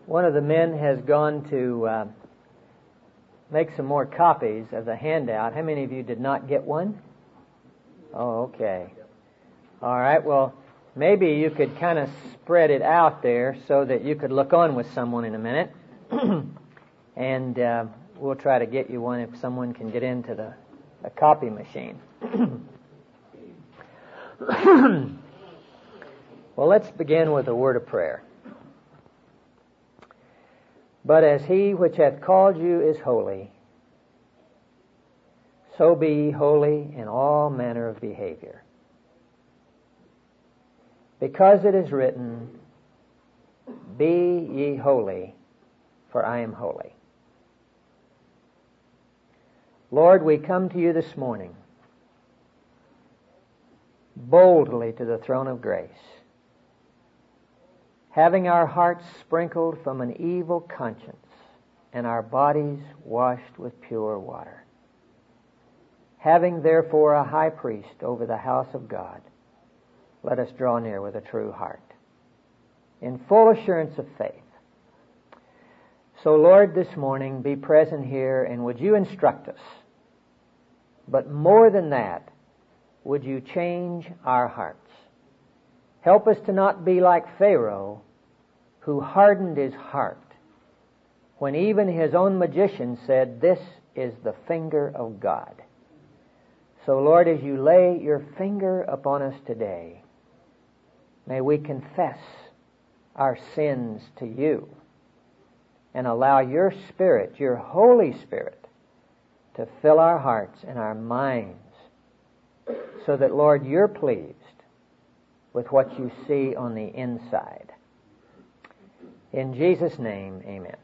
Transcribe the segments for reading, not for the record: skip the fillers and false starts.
One of the men has gone to make some more copies of the handout. How many of you did not get one? Oh, okay. All right, well, maybe you could kind of spread it out there so that you could look on with someone in a minute. And we'll try to get you one if someone can get into the copy machine. Well, let's begin with a word of prayer. But as he which hath called you is holy, so be ye holy in all manner of behavior. Because it is written, Be ye holy, for I am holy. Lord, we come to you this morning, boldly to the throne of grace, having our hearts sprinkled from an evil conscience and our bodies washed with pure water. Having therefore a high priest over the house of God, let us draw near with a true heart, in full assurance of faith. So, Lord, this morning be present here, and would you instruct us? But more than that, would you change our hearts? Help us to not be like Pharaoh, who hardened his heart when even his own magician said, This is the finger of God. So, Lord, as you lay your finger upon us today, may we confess our sins to you and allow your Spirit, your Holy Spirit, to fill our hearts and our minds so that, Lord, you're pleased with what you see on the inside. In Jesus' name, amen.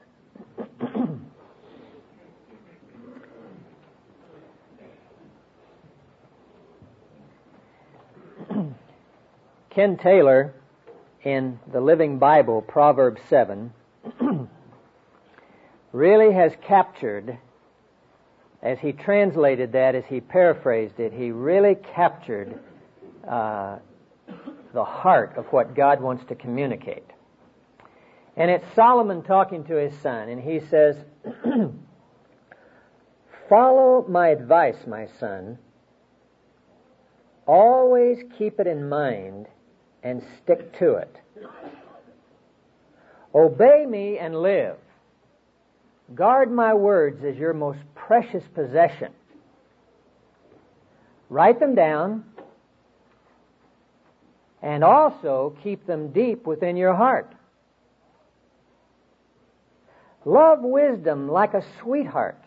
Ken Taylor, in the Living Bible, Proverbs 7, really has captured, as he translated that, as he paraphrased it, he really captured the heart of what God wants to communicate. And it's Solomon talking to his son, and he says, Follow my advice, my son. Always keep it in mind and stick to it. Obey me and live. Guard my words as your most precious possession. Write them down and also keep them deep within your heart. Love wisdom like a sweetheart.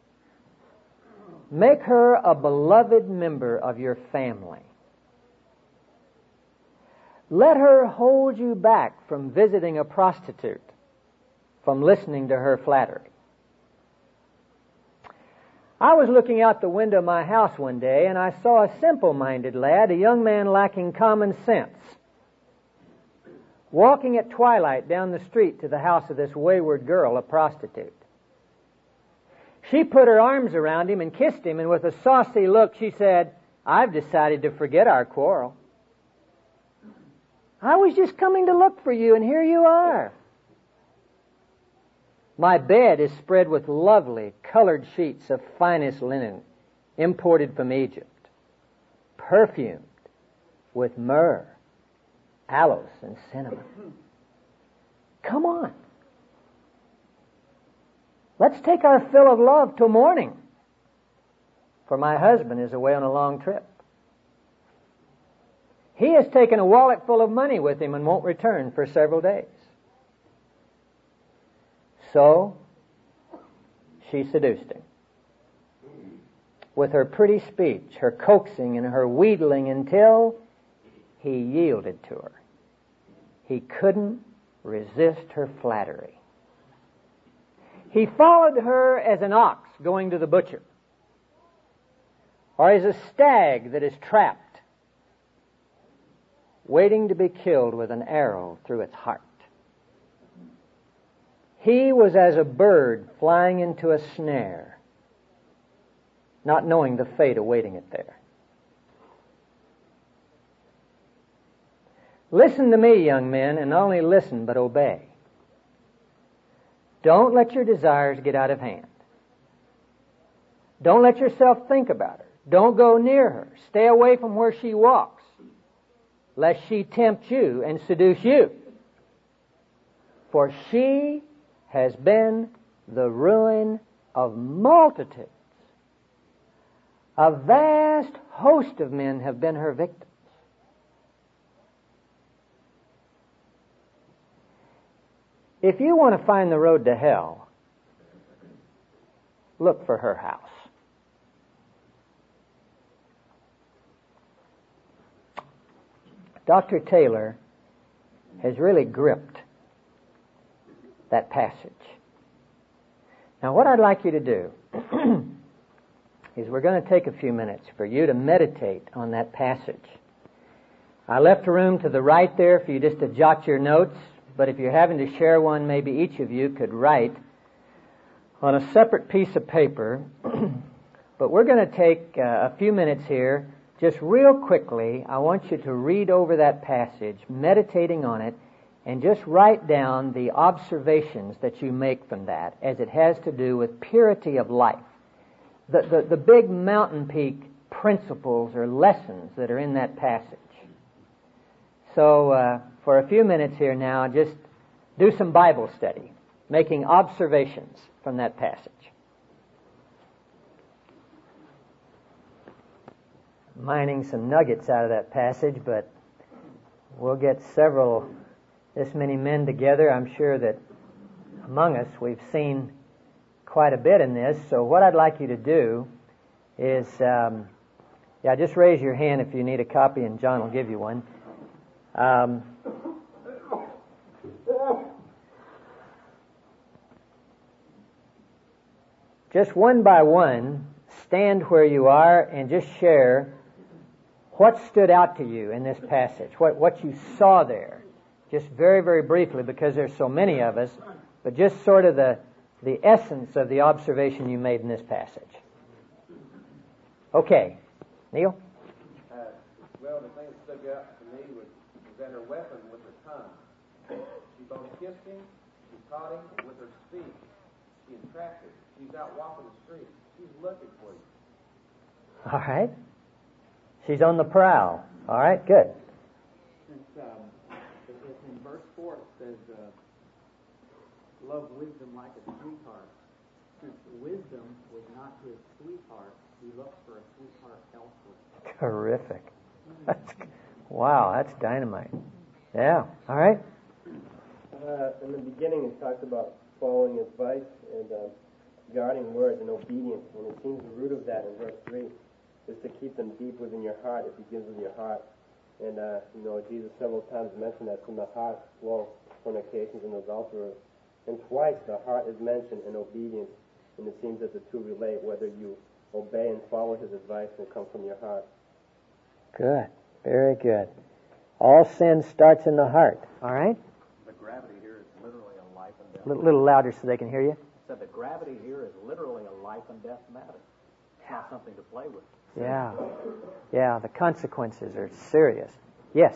Make her a beloved member of your family. Let her hold you back from visiting a prostitute, from listening to her flattery. I was looking out the window of my house one day, and I saw a simple-minded lad, a young man lacking common sense, walking at twilight down the street to the house of this wayward girl, a prostitute. She put her arms around him and kissed him, and with a saucy look she said, I've decided to forget our quarrel. I was just coming to look for you, and here you are. My bed is spread with lovely colored sheets of finest linen, imported from Egypt, perfumed with myrrh, aloes, and cinnamon. Come on. Let's take our fill of love till morning, for my husband is away on a long trip. He has taken a wallet full of money with him and won't return for several days. So, she seduced him with her pretty speech, her coaxing, and her wheedling until he yielded to her. He couldn't resist her flattery. He followed her as an ox going to the butcher, or as a stag that is trapped, waiting to be killed with an arrow through its heart. He was as a bird flying into a snare, not knowing the fate awaiting it there. Listen to me, young men, and not only listen, but obey. Don't let your desires get out of hand. Don't let yourself think about her. Don't go near her. Stay away from where she walks, lest she tempt you and seduce you. For she has been the ruin of multitudes. A vast host of men have been her victims. If you want to find the road to hell, look for her house. Dr. Taylor has really gripped that passage. Now, what I'd like you to do is we're going to take a few minutes for you to meditate on that passage. I left a room to the right there for you just to jot your notes, but if you're having to share one, maybe each of you could write on a separate piece of paper. But we're going to take a few minutes here. Just real quickly, I want you to read over that passage, meditating on it, and just write down the observations that you make from that as it has to do with purity of life. The big mountain peak principles or lessons that are in that passage. So for a few minutes here now, just do some Bible study, making observations from that passage. Mining some nuggets out of that passage, but we'll get this many men together. I'm sure that among us we've seen quite a bit in this. So what I'd like you to do is, just raise your hand if you need a copy, and John will give you one. Just one by one, stand where you are and just share what stood out to you in this passage, what you saw there. Just very, very briefly, because there's so many of us, but just sort of the essence of the observation you made in this passage. Okay. Neil? Well, the thing that stuck out to me was that her weapon was her tongue. She both kissed him, she caught him with her speech. She entrapped him. She's out walking the streets. She's looking for you. All right. She's on the prowl. All right, good. In verse 4 it says, love wisdom like a sweetheart. Since wisdom was not his sweetheart, he looked for a sweetheart elsewhere. Terrific. Wow, that's dynamite. Yeah, all right. In the beginning it talks about following advice and guarding words and obedience, and it seems the root of that in verse 3 is to keep them deep within your heart. It begins with your heart. And, Jesus several times mentioned that from the heart flow fornications and adulterers. And twice the heart is mentioned in obedience, and it seems that the two relate, whether you obey and follow his advice and come from your heart. Good. Very good. All sin starts in the heart. All right? The gravity here is literally a life and death. A little louder so they can hear you. So the gravity here is literally a life and death matter. It's not something to play with. Yeah. Yeah, the consequences are serious. Yes?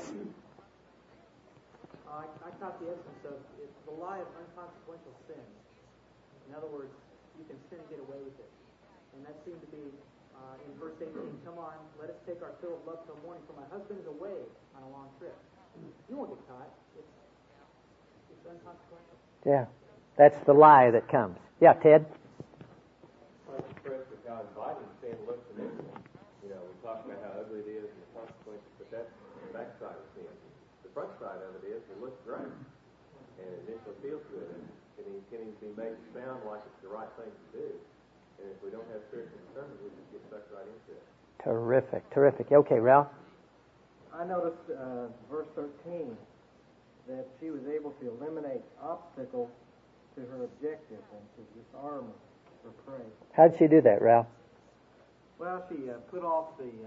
I caught the essence of it's the lie of unconsequential sin. In other words, you can sin and get away with it. And that seemed to be in verse 18, come on, let us take our fill of love till morning, for my husband is away on a long trip. You won't get caught. It's unconsequential. Yeah. That's the lie that comes. Yeah, Ted? Well, it's expressed with how inviting sin looks in this. We talk about how ugly it is and the consequences, but that's the backside of sin. The front side of it is it looks great, and it initially feels good, and it can even be made to sound like it's the right thing to do. And if we don't have spiritual discernment, we just get sucked right into it. Terrific, terrific. Okay, Ralph? I noticed verse 13 that she was able to eliminate obstacles to her objective and to disarm her prey. How'd she do that, Ralph? Well, she put off the,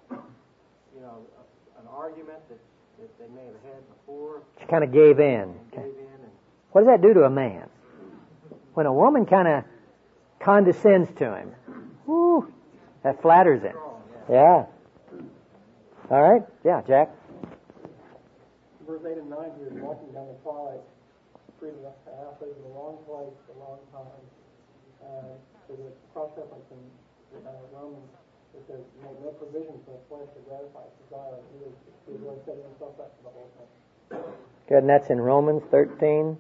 an argument that they may have had before. She kind of gave in. What does that do to a man? When a woman kind of condescends to him, whoo, that flatters him. Yeah. All right. Yeah, Jack. Verse 8 and 9 here, walking down the twilight treated our faith in the wrong place at the wrong time. So the cross-reference in Romans, it says, make no provision for the flesh to gratify its desire. He was really setting himself up for the whole thing. Good, and that's in Romans 13,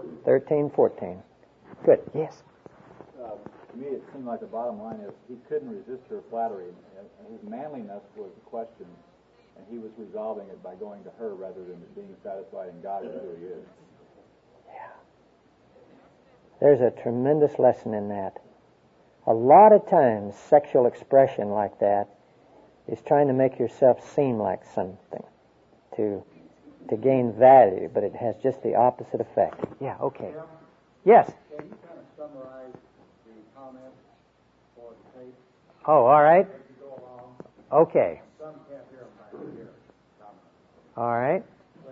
14. Good, yes. To me, it seemed like the bottom line is he couldn't resist her flattery. And his manliness was the question, and he was resolving it by going to her rather than being satisfied in God as who he is. Yeah. There's a tremendous lesson in that. A lot of times, sexual expression like that is trying to make yourself seem like something, to gain value, but it has just the opposite effect. Yeah, okay. Yes? Can you kind of summarize the comments for the tape Oh, all right. as you go along? Okay. Some can't hear them back here. All right.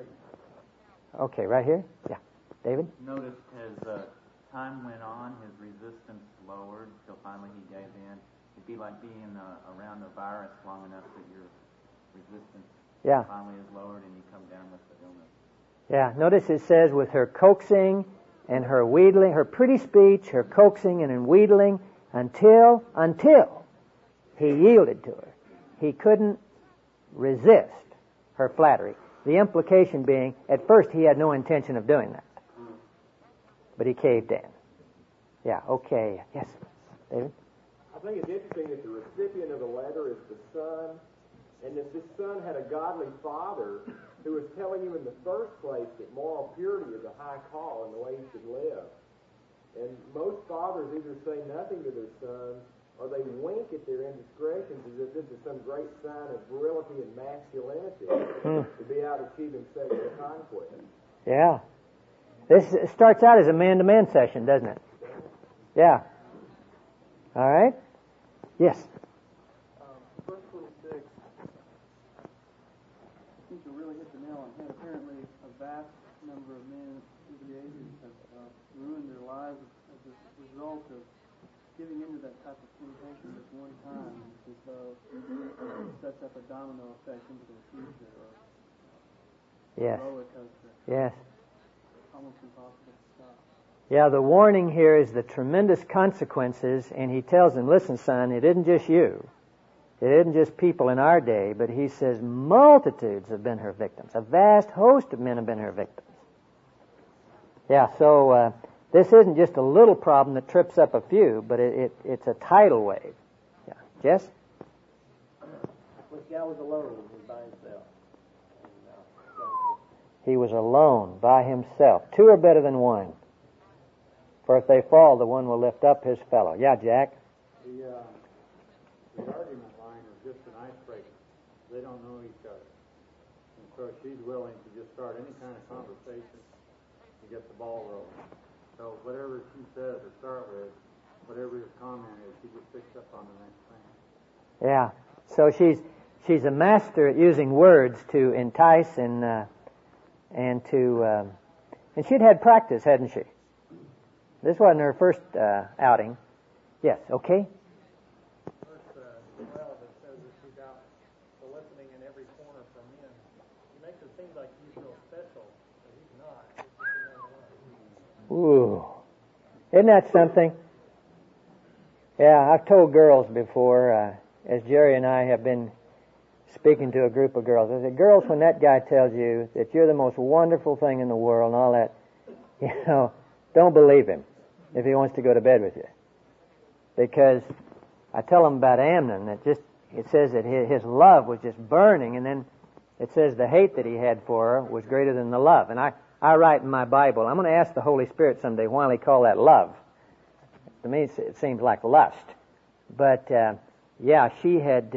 Okay, right here? Yeah. David? Notice as time went on, his resistance lowered until finally he gave in. It'd be like being around a virus long enough that your resistance finally is lowered and you come down with the illness. Yeah, notice it says with her coaxing and her wheedling, her pretty speech, her coaxing and her wheedling, until he yielded to her. He couldn't resist her flattery. The implication being, at first he had no intention of doing that. But he caved in. Yeah, okay. Yes, David? I think it's interesting that the recipient of the letter is the son, and that this son had a godly father who was telling him in the first place that moral purity is a high call and the way he should live. And most fathers either say nothing to their sons or they wink at their indiscretions as if this is some great sign of virility and masculinity to be out achieving sexual conquest. Yeah. This starts out as a man-to-man session, doesn't it? Yeah. All right. Yes. Verse 46, I think you really hit the nail on the head. Apparently, a vast number of men through the ages have ruined their lives as a result of giving into that type of temptation at one time. It's as though it sets up a domino effect into their future, or Yes. a roller coaster. Yes. Almost impossible to stop. Yeah, the warning here is the tremendous consequences, and he tells them, listen, son, it isn't just you. It isn't just people in our day, but he says multitudes have been her victims. A vast host of men have been her victims. Yeah, so this isn't just a little problem that trips up a few, but it's a tidal wave. Yeah. Jess? This guy was alone. He was by himself. He was alone, by himself. Two are better than one. For if they fall, the one will lift up his fellow. Yeah, Jack? The argument line is just an icebreaker. They don't know each other. And so she's willing to just start any kind of conversation to get the ball rolling. So whatever she says to start with, whatever his comment is, she just picks up on the next thing. Yeah. So she's a master at using words to entice and she'd had practice, hadn't she? This wasn't her first outing. Yes, okay? Verse 12, it says that she's out soliciting in every corner for men. He makes it seem like he's real special, but he's not. He's just another one. Ooh. Isn't that something? Yeah, I've told girls before, as Jerry and I have been speaking to a group of girls, I said, girls, when that guy tells you that you're the most wonderful thing in the world and all that, don't believe him if he wants to go to bed with you. Because I tell them about Amnon, that it says that his love was just burning, and then it says the hate that he had for her was greater than the love. And I write in my Bible, I'm going to ask the Holy Spirit someday why he call that love. To me, it seems like lust. But, she had,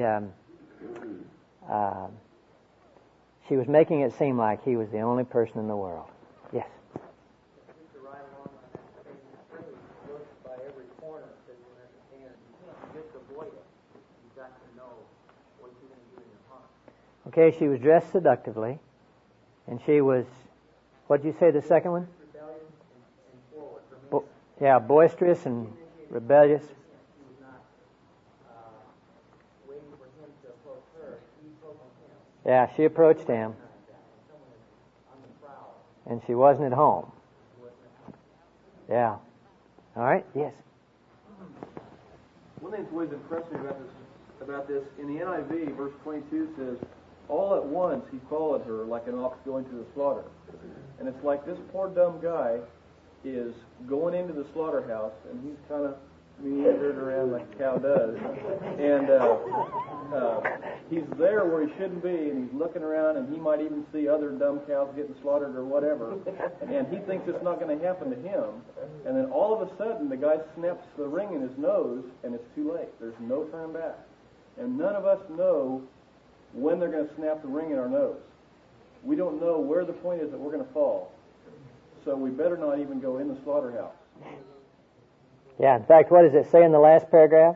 she was making it seem like he was the only person in the world. Yes. Right along on that same really looks by every corner that you understand. You can't just avoid it. You've got to know what you're going to do in your heart. Okay, she was dressed seductively, and she was, what'd you say the second one? Rebellion and forward. For me, boisterous and rebellious. she was not waiting for him to approach her. He approached him. Yeah, she approached him, Someone is on the prowl. and she wasn't at home. He wasn't at Yeah. All right. Yes. One thing that's always impressed me about this, in the NIV, verse 22 says, all at once he followed her like an ox going to the slaughter. And it's like this poor dumb guy is going into the slaughterhouse, and he's kind of meandered around like a cow does. And he's there where he shouldn't be, and he's looking around, and he might even see other dumb cows getting slaughtered or whatever. And he thinks it's not going to happen to him. And then all of a sudden, the guy snaps the ring in his nose, and it's too late. There's no turn back. And none of us know when they're going to snap the ring in our nose. We don't know where the point is that we're going to fall. So we better not even go in the slaughterhouse. Yeah, in fact, what does it say in the last paragraph?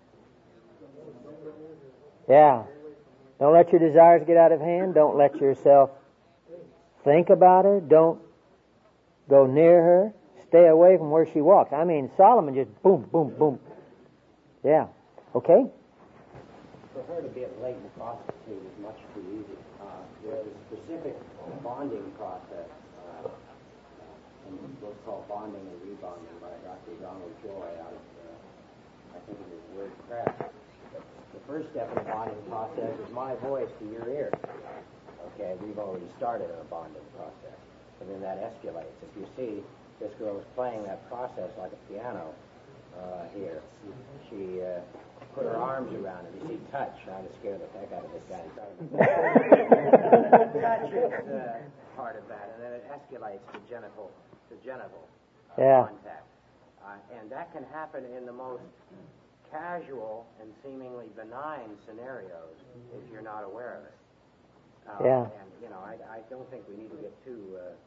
Yeah. Don't let your desires get out of hand. Don't let yourself think about her. Don't go near her. Stay away from where she walks. I mean, Solomon just boom, boom, boom. Yeah. Okay? For her to be a blatant prostitute is much too easy. There's a specific bonding process, in what's called bonding and rebonding by Dr. Donald Joy out of, I think it is WordPress. The first step in the bonding process is my voice to your ear. Okay, we've already started a bonding process. And then that escalates. If you see, this girl is playing that process like a piano here. She put her arms around him. You see, touch. I was scared the heck out of this guy. Touch is part of that, and then it escalates to genital contact. And that can happen in the most casual and seemingly benign scenarios if you're not aware of it. And, I don't think we need to get too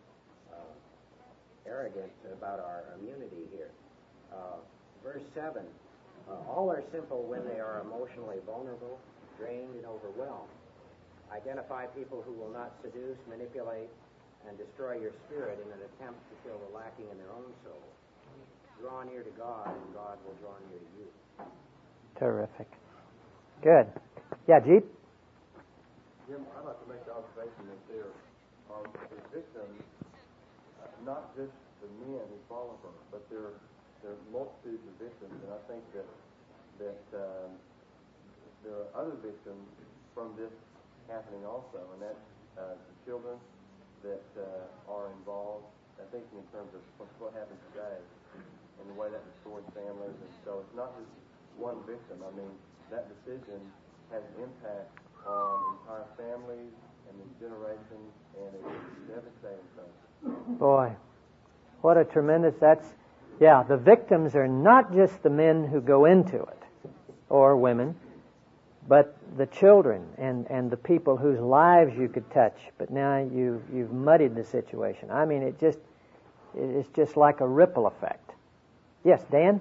arrogant about our immunity here. Verse 7, all are simple when they are emotionally vulnerable, drained, and overwhelmed. Identify people who will not seduce, manipulate, and destroy your spirit in an attempt to fill the lacking in their own soul. Draw near to God, and God will draw near to you. Terrific. Good. Yeah, Jeep? Jim, I'd like to make the observation that there are the victims, not just the men who follow her, but there are multitudes of victims, and I think that there are other victims from this happening also, and that's the children that are involved. I think in terms of what happened today and the way that destroys families, and so it's not just one victim. I mean, that decision has impact on entire families and the generations, and it's devastating thing. Boy, what a tremendous, the victims are not just the men who go into it, or women, but the children and the people whose lives you could touch, but now you've muddied the situation. I mean, it's just like a ripple effect. Yes, Dan?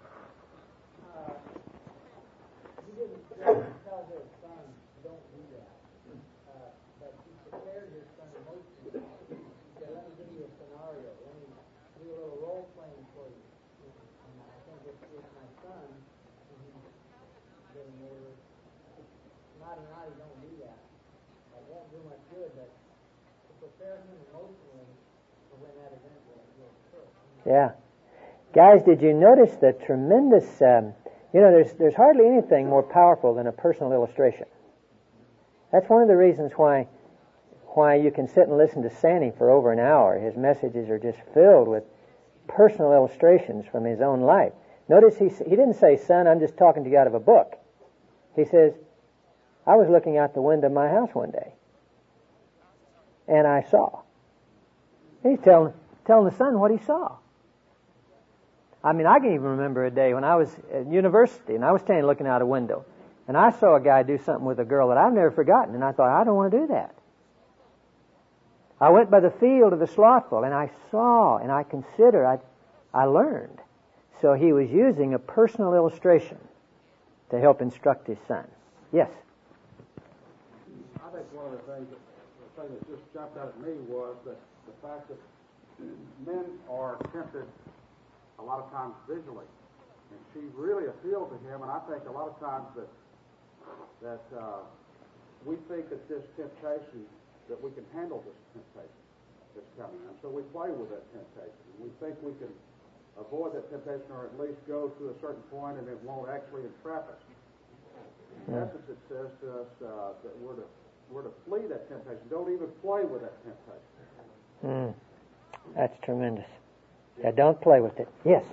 He didn't tell his son, don't do that. But he prepared his son emotionally. He said, let me give you a scenario. Let me do a little role playing for you. And I think with my son, he's getting older. Naughty, don't do that. It won't do much good, but to prepare him emotionally for when that event will occur. Yeah. Guys, did you notice the tremendous, there's hardly anything more powerful than a personal illustration. That's one of the reasons why you can sit and listen to Sandy for over an hour. His messages are just filled with personal illustrations from his own life. Notice he didn't say, son, I'm just talking to you out of a book. He says, I was looking out the window of my house one day, and I saw. He's telling the son what he saw. I mean, I can even remember a day when I was at university, and I was standing looking out a window, and I saw a guy do something with a girl that I've never forgotten, and I thought, I don't want to do that. I went by the field of the slothful, and I saw, and I considered, I learned. So he was using a personal illustration to help instruct his son. Yes? I think one of the things that just jumped out at me was that the fact that men are tempted a lot of times visually, and she really appealed to him. And I think a lot of times that we think that this temptation, that we can handle this temptation that's coming, and so we play with that temptation. We think we can avoid that temptation, or at least go to a certain point and it won't actually entrap us. In essence, it says to us that we're to flee that temptation. Don't even play with that temptation. That's tremendous. Yeah, don't play with it. Yes?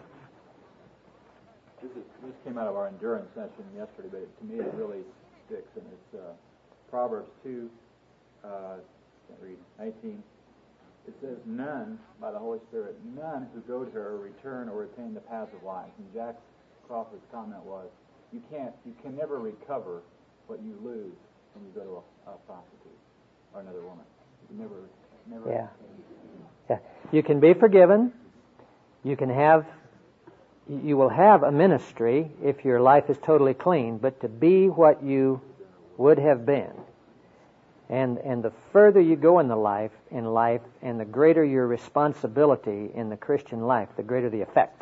This came out of our endurance session yesterday, but to me it really sticks, and it's Proverbs 2, can't read, 19. It says, none, by the Holy Spirit, none who go to her return or attain the paths of life. And Jack Crawford's comment was, you can never recover what you lose when you go to a prostitute or another woman. You never. Yeah. You can be forgiven. You will have a ministry if your life is totally clean, but to be what you would have been. And the further you go in life, and the greater your responsibility in the Christian life, the greater the effect.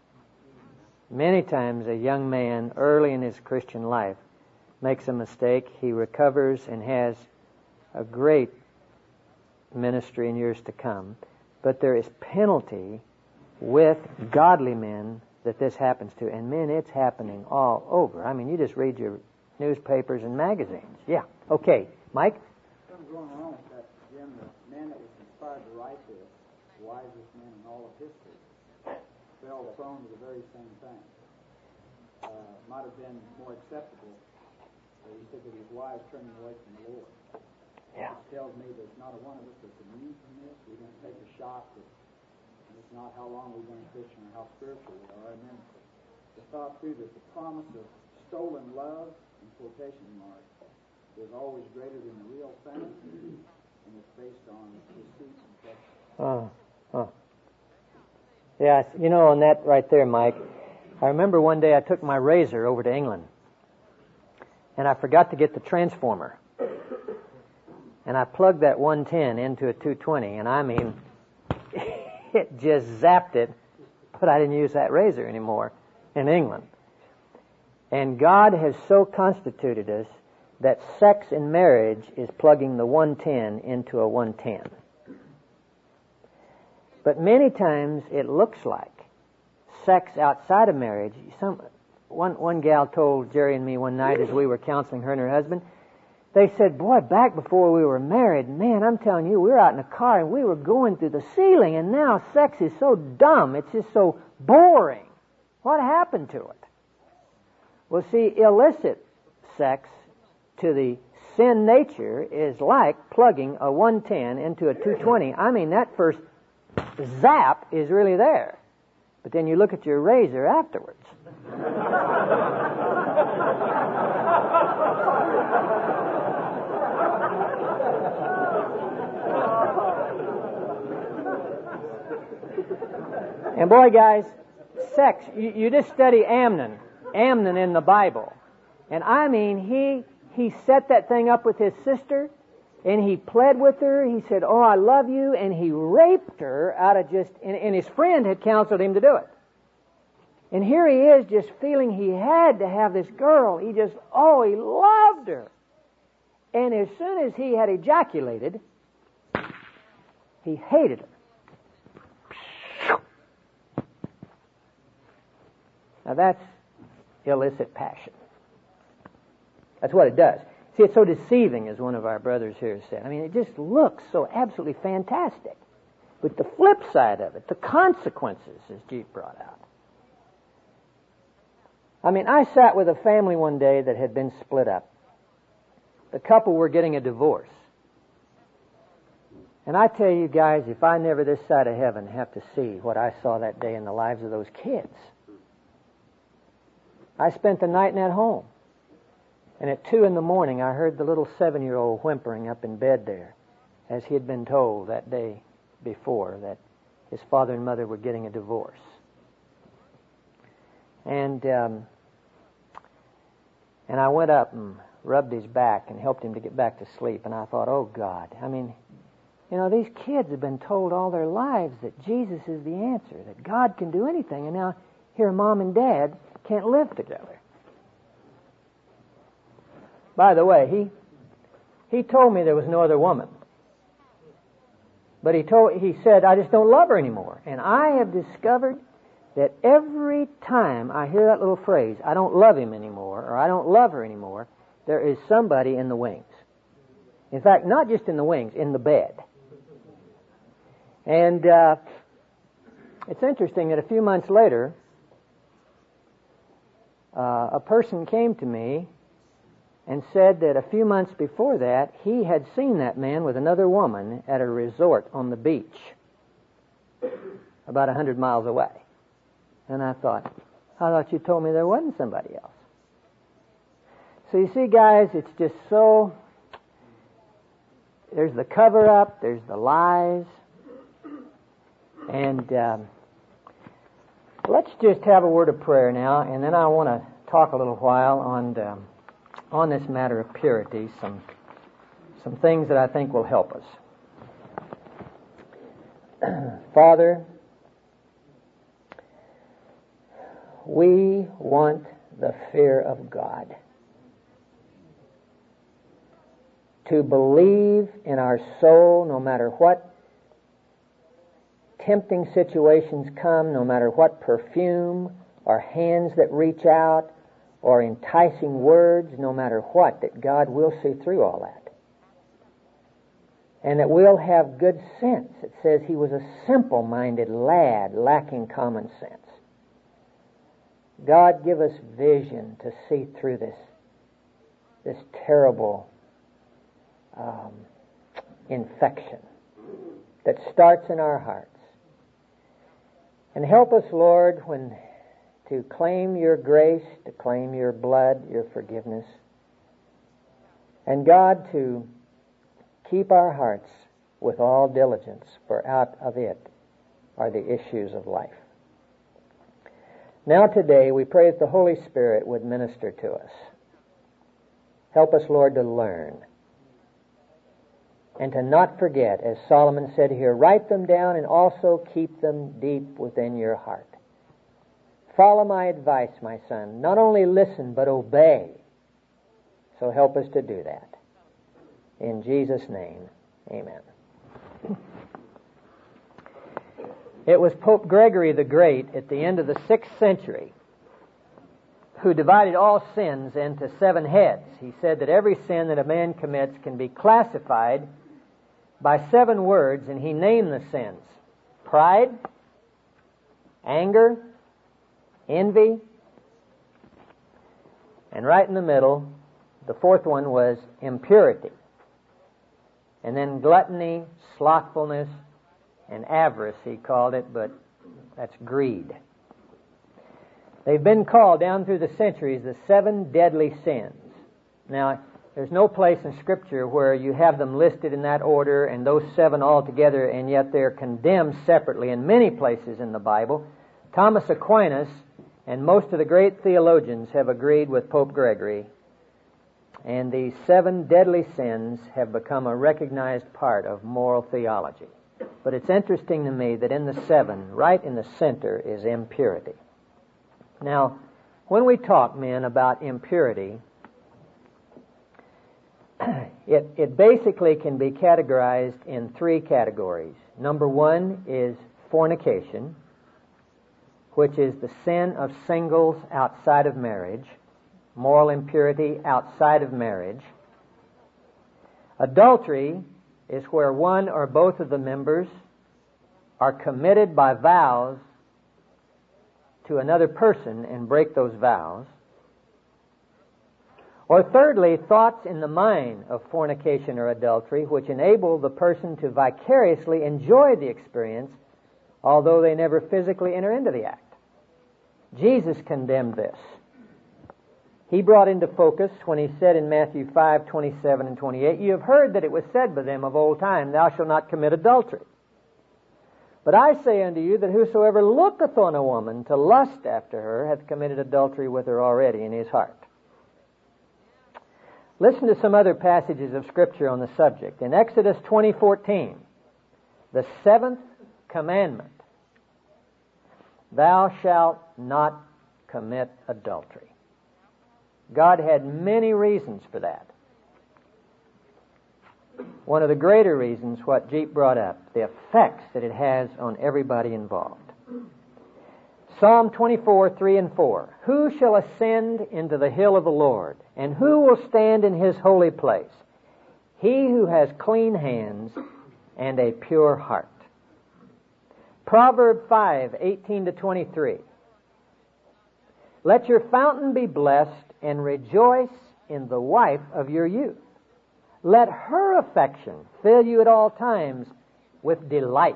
Many times a young man early in his Christian life makes a mistake, he recovers and has a great ministry in years to come. But there is penalty with godly men that this happens to. And men, it's happening all over. I mean, you just read your newspapers and magazines. Yeah. Okay. Mike? Something going on with that, Jim. The man that was inspired to write this, the wisest man in all of history, fell prone to the very same thing. Might have been more acceptable, but he said that he was wise turning away from the Lord. Yeah. This tells me there's not a one of us that's immune from this. We're going to take a shot. And it's not how long we've been a Christian or how spiritual we are. And then the thought, too, that the promise of stolen love, in quotation marks, is always greater than the real thing, and it's based on deceit and deception. Yeah, on that right there, Mike, I remember one day I took my razor over to England, and I forgot to get the transformer. And I plugged that 110 into a 220, and I mean, it just zapped it, but I didn't use that razor anymore in England. And God has so constituted us that sex in marriage is plugging the 110 into a 110. But many times it looks like sex outside of marriage. One gal told Jerry and me one night as we were counseling her and her husband, they said, boy, back before we were married, man, I'm telling you, we were out in a car and we were going through the ceiling, and now sex is so dumb. It's just so boring. What happened to it? Well, see, illicit sex to the sin nature is like plugging a 110 into a 220. I mean, that first zap is really there. But then you look at your razor afterwards. And boy, guys, sex, you just study Amnon in the Bible. And I mean, he set that thing up with his sister, and he pled with her. He said, oh, I love you, and he raped her out of and his friend had counseled him to do it. And here he is just feeling he had to have this girl. He loved her. And as soon as he had ejaculated, he hated her. Now that's illicit passion. That's what it does. See, it's so deceiving, as one of our brothers here said. I mean, it just looks so absolutely fantastic. But the flip side of it, the consequences, as Jeep brought out. I mean, I sat with a family one day that had been split up. The couple were getting a divorce. And I tell you guys, if I never this side of heaven have to see what I saw that day in the lives of those kids. I spent the night in that home. And at 2 a.m, I heard the little 7-year-old whimpering up in bed there, as he had been told that day before that his father and mother were getting a divorce. And I went up and rubbed his back and helped him to get back to sleep. And I thought, oh God, I mean, these kids have been told all their lives that Jesus is the answer, that God can do anything. And now here Mom and Dad can't live together. By the way, he told me there was no other woman. But he said, I just don't love her anymore. And I have discovered that every time I hear that little phrase, I don't love him anymore, or I don't love her anymore, there is somebody in the wings. In fact, not just in the wings, in the bed. And it's interesting that a few months later, a person came to me and said that a few months before that, he had seen that man with another woman at a resort on the beach, about 100 miles away. And I thought you told me there wasn't somebody else. So you see, guys, it's just so... There's the cover-up, there's the lies, and let's just have a word of prayer now, and then I want to talk a little while on this matter of purity, some things that I think will help us. Father, we want the fear of God. To believe in our soul no matter what tempting situations come, no matter what perfume or hands that reach out or enticing words, no matter what, that God will see through all that. And that we'll have good sense. It says he was a simple-minded lad lacking common sense. God, give us vision to see through this terrible infection that starts in our hearts. And help us, Lord, to claim your grace, to claim your blood, your forgiveness. And God, to keep our hearts with all diligence, for out of it are the issues of life. Now today we pray that the Holy Spirit would minister to us. Help us, Lord, to learn. And to not forget, as Solomon said here, write them down and also keep them deep within your heart. Follow my advice, my son. Not only listen, but obey. So help us to do that. In Jesus' name, amen. It was Pope Gregory the Great at the end of the 6th century who divided all sins into 7 heads. He said that every sin that a man commits can be classified by 7 words, and he named the sins: pride, anger, envy, and right in the middle, the 4th one was impurity. And then gluttony, slothfulness, and avarice, he called it, but that's greed. They've been called down through the centuries the 7 deadly sins. Now, there's no place in Scripture where you have them listed in that order and those 7 all together, and yet they're condemned separately in many places in the Bible. Thomas Aquinas and most of the great theologians have agreed with Pope Gregory, and these 7 deadly sins have become a recognized part of moral theology. But it's interesting to me that in the 7, right in the center, is impurity. Now, when we talk, men, about impurity, it basically can be categorized in 3 categories. Number 1 is fornication, which is the sin of singles outside of marriage, moral impurity outside of marriage. Adultery is where one or both of the members are committed by vows to another person and break those vows. Or thirdly, thoughts in the mind of fornication or adultery, which enable the person to vicariously enjoy the experience, although they never physically enter into the act. Jesus condemned this. He brought into focus when he said in Matthew 5:27 and 28, "You have heard that it was said by them of old time, Thou shalt not commit adultery. But I say unto you that whosoever looketh on a woman to lust after her hath committed adultery with her already in his heart." Listen to some other passages of Scripture on the subject. In Exodus 20:14, the 7th commandment, "Thou shalt not commit adultery." God had many reasons for that. One of the greater reasons, what Jeep brought up, the effects that it has on everybody involved. Psalm 24, 3 and 4. Who shall ascend into the hill of the Lord, and who will stand in his holy place? He who has clean hands and a pure heart. Proverb 5, 18 to 23. Let your fountain be blessed, and rejoice in the wife of your youth. Let her affection fill you at all times with delight.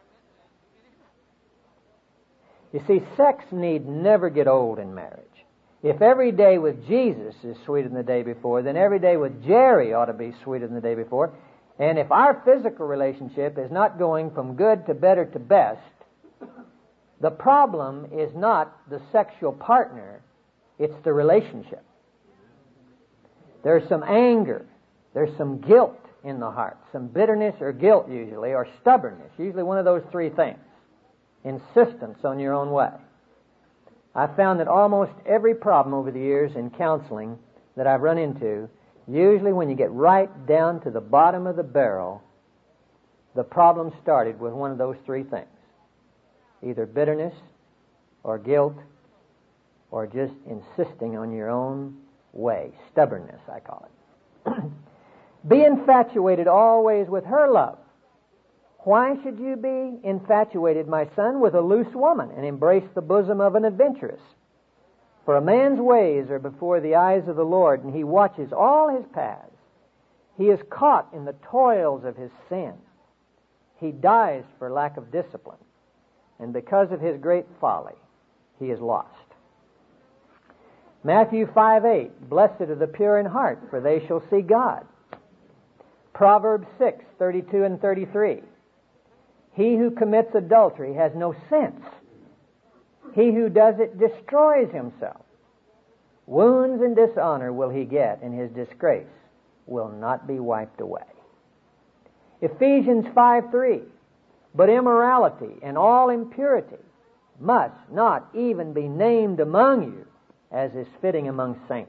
You see, sex need never get old in marriage. If every day with Jesus is sweeter than the day before, then every day with Jerry ought to be sweeter than the day before. And if our physical relationship is not going from good to better to best, the problem is not the sexual partner, it's the relationship. There's some anger, there's some guilt in the heart, some bitterness or guilt usually, or stubbornness, usually one of those three things. Insistence on your own way. I've found that almost every problem over the years in counseling that I've run into, usually when you get right down to the bottom of the barrel, the problem started with one of those three things. Either bitterness or guilt or just insisting on your own way. Stubbornness, I call it. Be infatuated always with her love. Why should you be infatuated, my son, with a loose woman and embrace the bosom of an adventuress? For a man's ways are before the eyes of the Lord, and he watches all his paths. He is caught in the toils of his sin. He dies for lack of discipline, and because of his great folly, he is lost. Matthew 5:8, blessed are the pure in heart, for they shall see God. Proverbs 6:32 and 33. He who commits adultery has no sense. He who does it destroys himself. Wounds and dishonor will he get, and his disgrace will not be wiped away. Ephesians 5:3. But immorality and all impurity must not even be named among you, as is fitting among saints.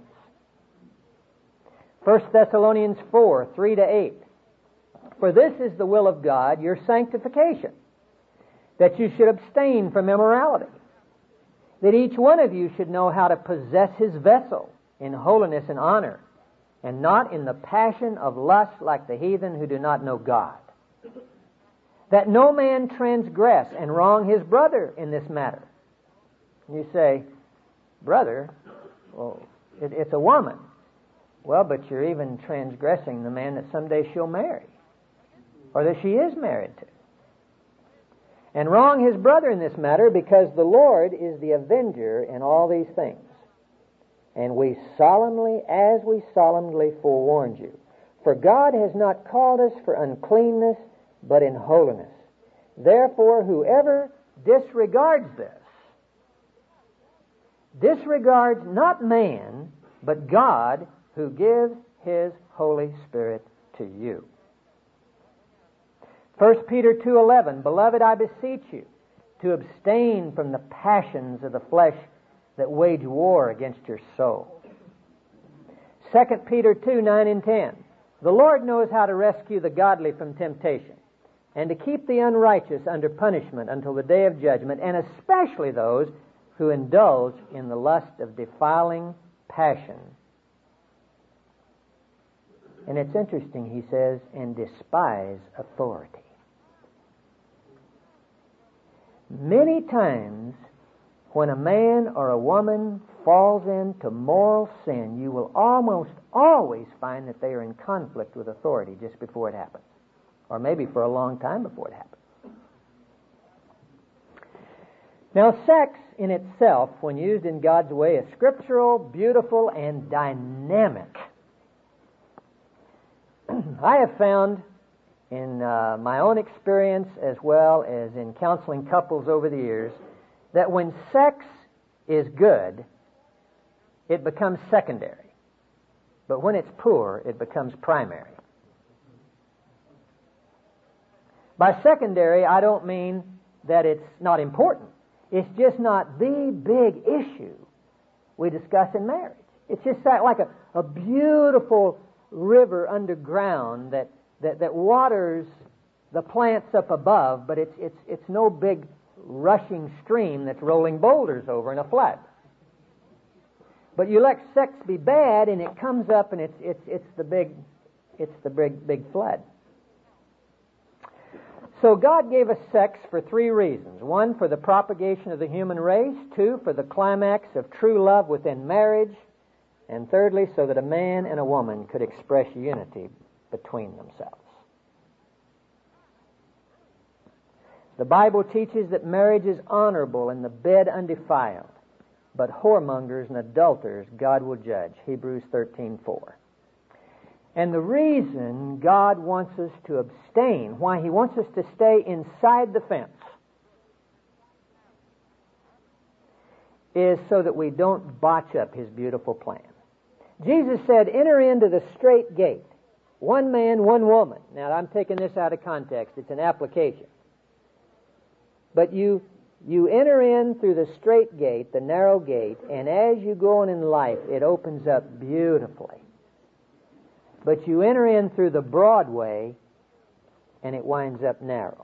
1 Thessalonians 4:3 to 8. For this is the will of God, your sanctification, that you should abstain from immorality, that each one of you should know how to possess his vessel in holiness and honor, and not in the passion of lust like the heathen who do not know God. That no man transgress and wrong his brother in this matter. You say, brother, well, it's a woman. Well, but you're even transgressing the man that someday she'll marry, or that she is married to. And wrong his brother in this matter, because the Lord is the avenger in all these things. And we solemnly forewarned you. For God has not called us for uncleanness, but in holiness. Therefore, whoever disregards this, disregards not man, but God, who gives his Holy Spirit to you. 1 Peter 2:11, Beloved, I beseech you to abstain from the passions of the flesh that wage war against your soul. 2 Peter 2:9 and 10, The Lord knows how to rescue the godly from temptation, and to keep the unrighteous under punishment until the day of judgment, and especially those who indulge in the lust of defiling passion. And it's interesting, he says, and despise authority. Many times, when a man or a woman falls into moral sin, you will almost always find that they are in conflict with authority just before it happens, or maybe for a long time before it happens. Now, sex in itself, when used in God's way, is scriptural, beautiful, and dynamic. I have found in my own experience, as well as in counseling couples over the years, that when sex is good, it becomes secondary. But when it's poor, it becomes primary. By secondary, I don't mean that it's not important. It's just not the big issue we discuss in marriage. It's just like a beautiful river underground that waters the plants up above, but it's no big rushing stream that's rolling boulders over in a flood. But you let sex be bad, and it comes up, and it's the big flood. So God gave us sex for three reasons. One, for the propagation of the human race. Two, for the climax of true love within marriage. And thirdly, so that a man and a woman could express unity between themselves. The Bible teaches that marriage is honorable and the bed undefiled, but whoremongers and adulterers God will judge. Hebrews 13:4. And the reason God wants us to abstain, why He wants us to stay inside the fence, is so that we don't botch up His beautiful plan. Jesus said, enter into the straight gate. One man, one woman. Now, I'm taking this out of context. It's an application. But you enter in through the straight gate, the narrow gate, and as you go on in life, it opens up beautifully. But you enter in through the broad way, and it winds up narrow.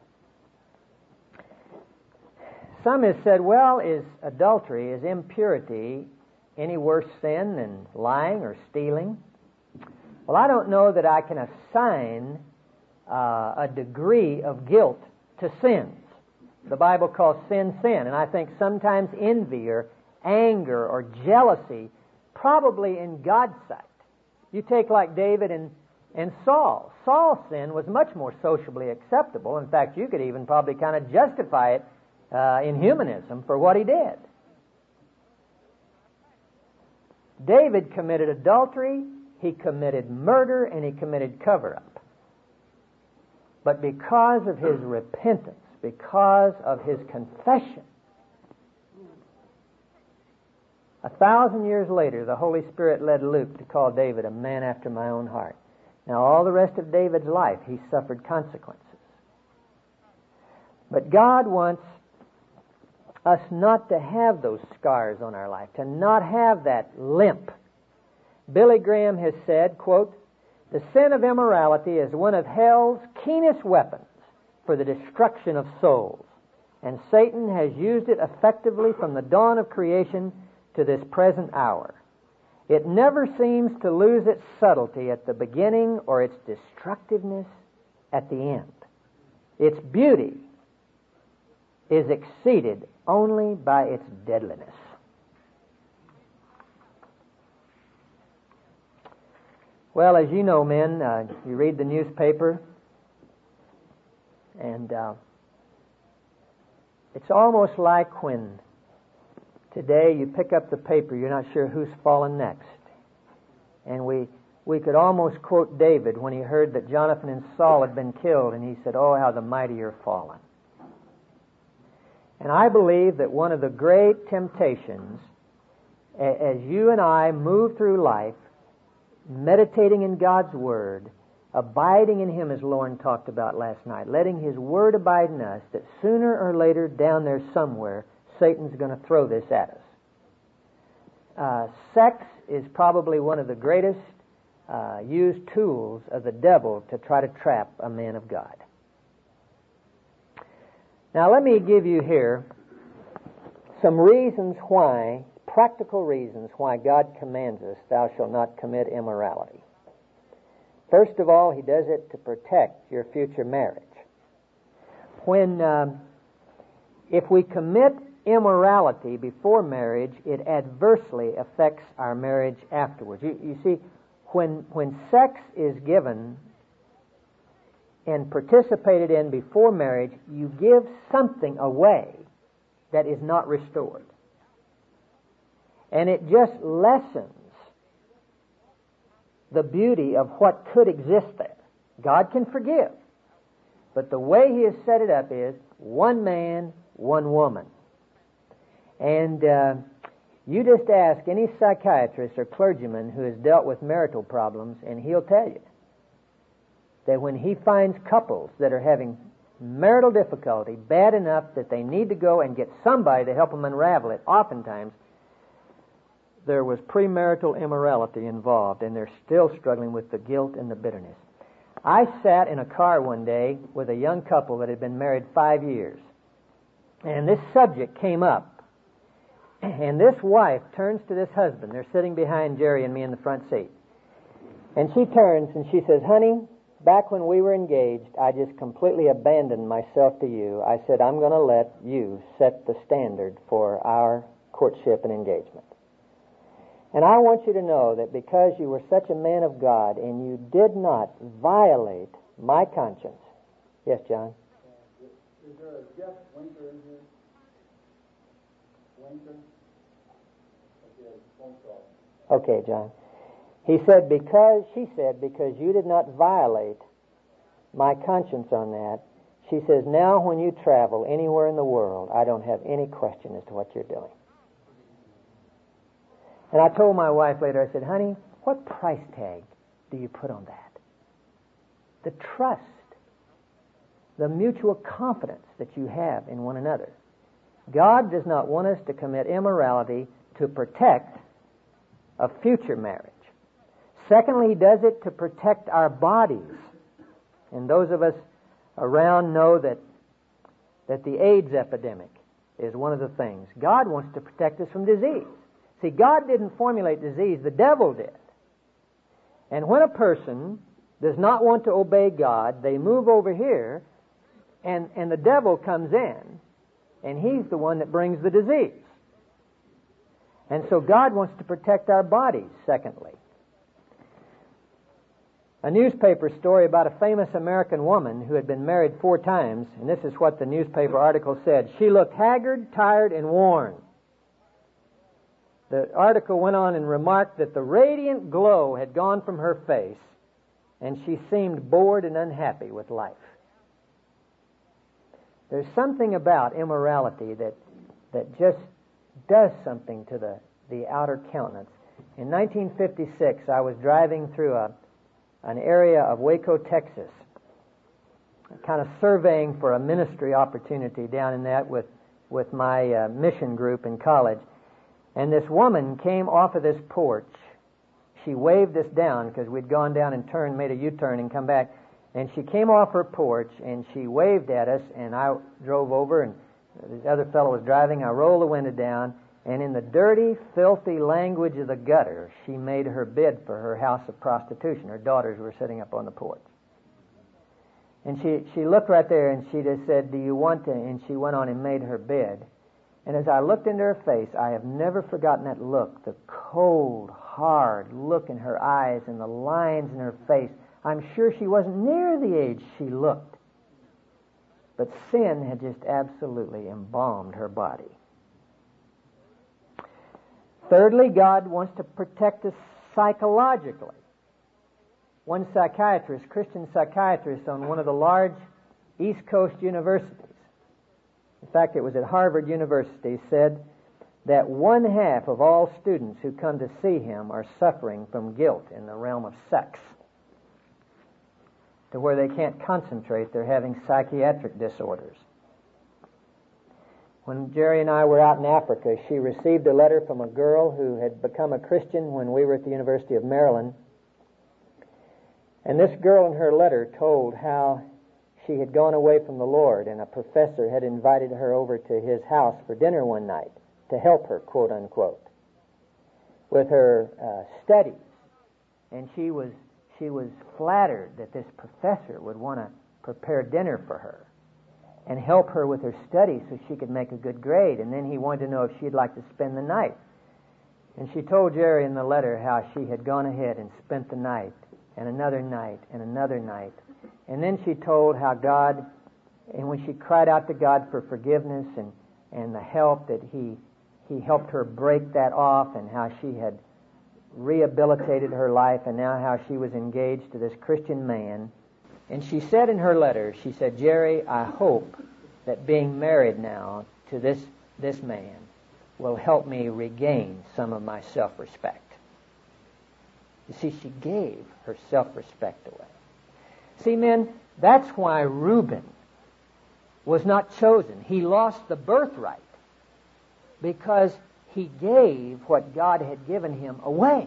Some have said, well, is adultery, is impurity any worse sin than lying or stealing? Well, I don't know that I can assign a degree of guilt to sins. The Bible calls sin, sin, and I think sometimes envy or anger or jealousy, probably in God's sight. You take like David and Saul. Saul's sin was much more sociably acceptable. In fact, you could even probably kind of justify it in humanism for what he did. David committed adultery, he committed murder, and he committed cover-up. But because of his repentance, because of his confession, 1,000 years later, the Holy Spirit led Luke to call David a man after my own heart. Now, all the rest of David's life, he suffered consequences. But God wants us not to have those scars on our life, to not have that limp. Billy Graham has said, quote, the sin of immorality is one of hell's keenest weapons for the destruction of souls, and Satan has used it effectively from the dawn of creation to this present hour. It never seems to lose its subtlety at the beginning or its destructiveness at the end. Its beauty is exceeded only by its deadliness. Well, as you know, men, you read the newspaper, and it's almost like when today you pick up the paper, you're not sure who's fallen next. And we could almost quote David when he heard that Jonathan and Saul had been killed, and he said, oh, how the mighty are fallen. And I believe that one of the great temptations, as you and I move through life, meditating in God's Word, abiding in Him as Lauren talked about last night, letting His Word abide in us, that sooner or later down there somewhere, Satan's going to throw this at us. Sex is probably one of the greatest used tools of the devil to try to trap a man of God. Now let me give you here some reasons why, practical reasons why God commands us, thou shalt not commit immorality. First of all, He does it to protect your future marriage. If we commit immorality before marriage, it adversely affects our marriage afterwards. You see, when sex is given and participated in before marriage, you give something away that is not restored. And it just lessens the beauty of what could exist there. God can forgive. But the way He has set it up is one man, one woman. And you just ask any psychiatrist or clergyman who has dealt with marital problems, and he'll tell you that when he finds couples that are having marital difficulty bad enough that they need to go and get somebody to help them unravel it, oftentimes there was premarital immorality involved, and they're still struggling with the guilt and the bitterness. I sat in a car one day with a young couple that had been married 5 years. And this subject came up. And this wife turns to this husband. They're sitting behind Jerry and me in the front seat. And she turns and she says, "Honey, back when we were engaged, I just completely abandoned myself to you. I said, I'm going to let you set the standard for our courtship and engagement. And I want you to know that because you were such a man of God and you did not violate my conscience." Yes, John? Is there a Jeff Winter in here? Winter? Okay, John. She said, because you did not violate my conscience on that, she says, now when you travel anywhere in the world, I don't have any question as to what you're doing. And I told my wife later, I said, honey, what price tag do you put on that? The trust, the mutual confidence that you have in one another. God does not want us to commit immorality to protect a future marriage. Secondly, He does it to protect our bodies. And those of us around know that the AIDS epidemic is one of the things. God wants to protect us from disease. See, God didn't formulate disease, the devil did. And when a person does not want to obey God, they move over here, and the devil comes in, and he's the one that brings the disease. And so God wants to protect our bodies, secondly. A newspaper story about a famous American woman who had been married 4 times, and this is what the newspaper article said. She looked haggard, tired, and worn. The article went on and remarked that the radiant glow had gone from her face, and she seemed bored and unhappy with life. There's something about immorality that just does something to the outer countenance. In 1956, I was driving through an area of Waco, Texas, kind of surveying for a ministry opportunity down in that with my mission group in college. And this woman came off of this porch. She waved us down because we'd gone down and turned, made a U-turn and come back. And she came off her porch and she waved at us, and I drove over, and the other fellow was driving. I rolled the window down, and in the dirty, filthy language of the gutter, she made her bid for her house of prostitution. Her daughters were sitting up on the porch. And she looked right there and she just said, "Do you want to?" And she went on and made her bid. And as I looked into her face, I have never forgotten that look, the cold, hard look in her eyes and the lines in her face. I'm sure she wasn't near the age she looked. But sin had just absolutely embalmed her body. Thirdly, God wants to protect us psychologically. One psychiatrist, Christian psychiatrist on one of the large East Coast universities, in fact, it was at Harvard University, said that 1/2 of all students who come to see him are suffering from guilt in the realm of sex, to where they can't concentrate. They're having psychiatric disorders. When Jerry and I were out in Africa, she received a letter from a girl who had become a Christian when we were at the University of Maryland. And this girl in her letter told how she had gone away from the Lord, and a professor had invited her over to his house for dinner one night to help her, quote unquote, with her studies. And she was flattered that this professor would want to prepare dinner for her and help her with her studies so she could make a good grade. And then he wanted to know if she'd like to spend the night. And she told Jerry in the letter how she had gone ahead and spent the night and another night and another night. And then she told how God, and when she cried out to God for forgiveness and the help, that He helped her break that off, and how she had rehabilitated her life, and now how she was engaged to this Christian man. And she said in her letter, she said, "Jerry, I hope that being married now to this man will help me regain some of my self-respect." You see, she gave her self-respect away. See, men, that's why Reuben was not chosen. He lost the birthright because he gave what God had given him away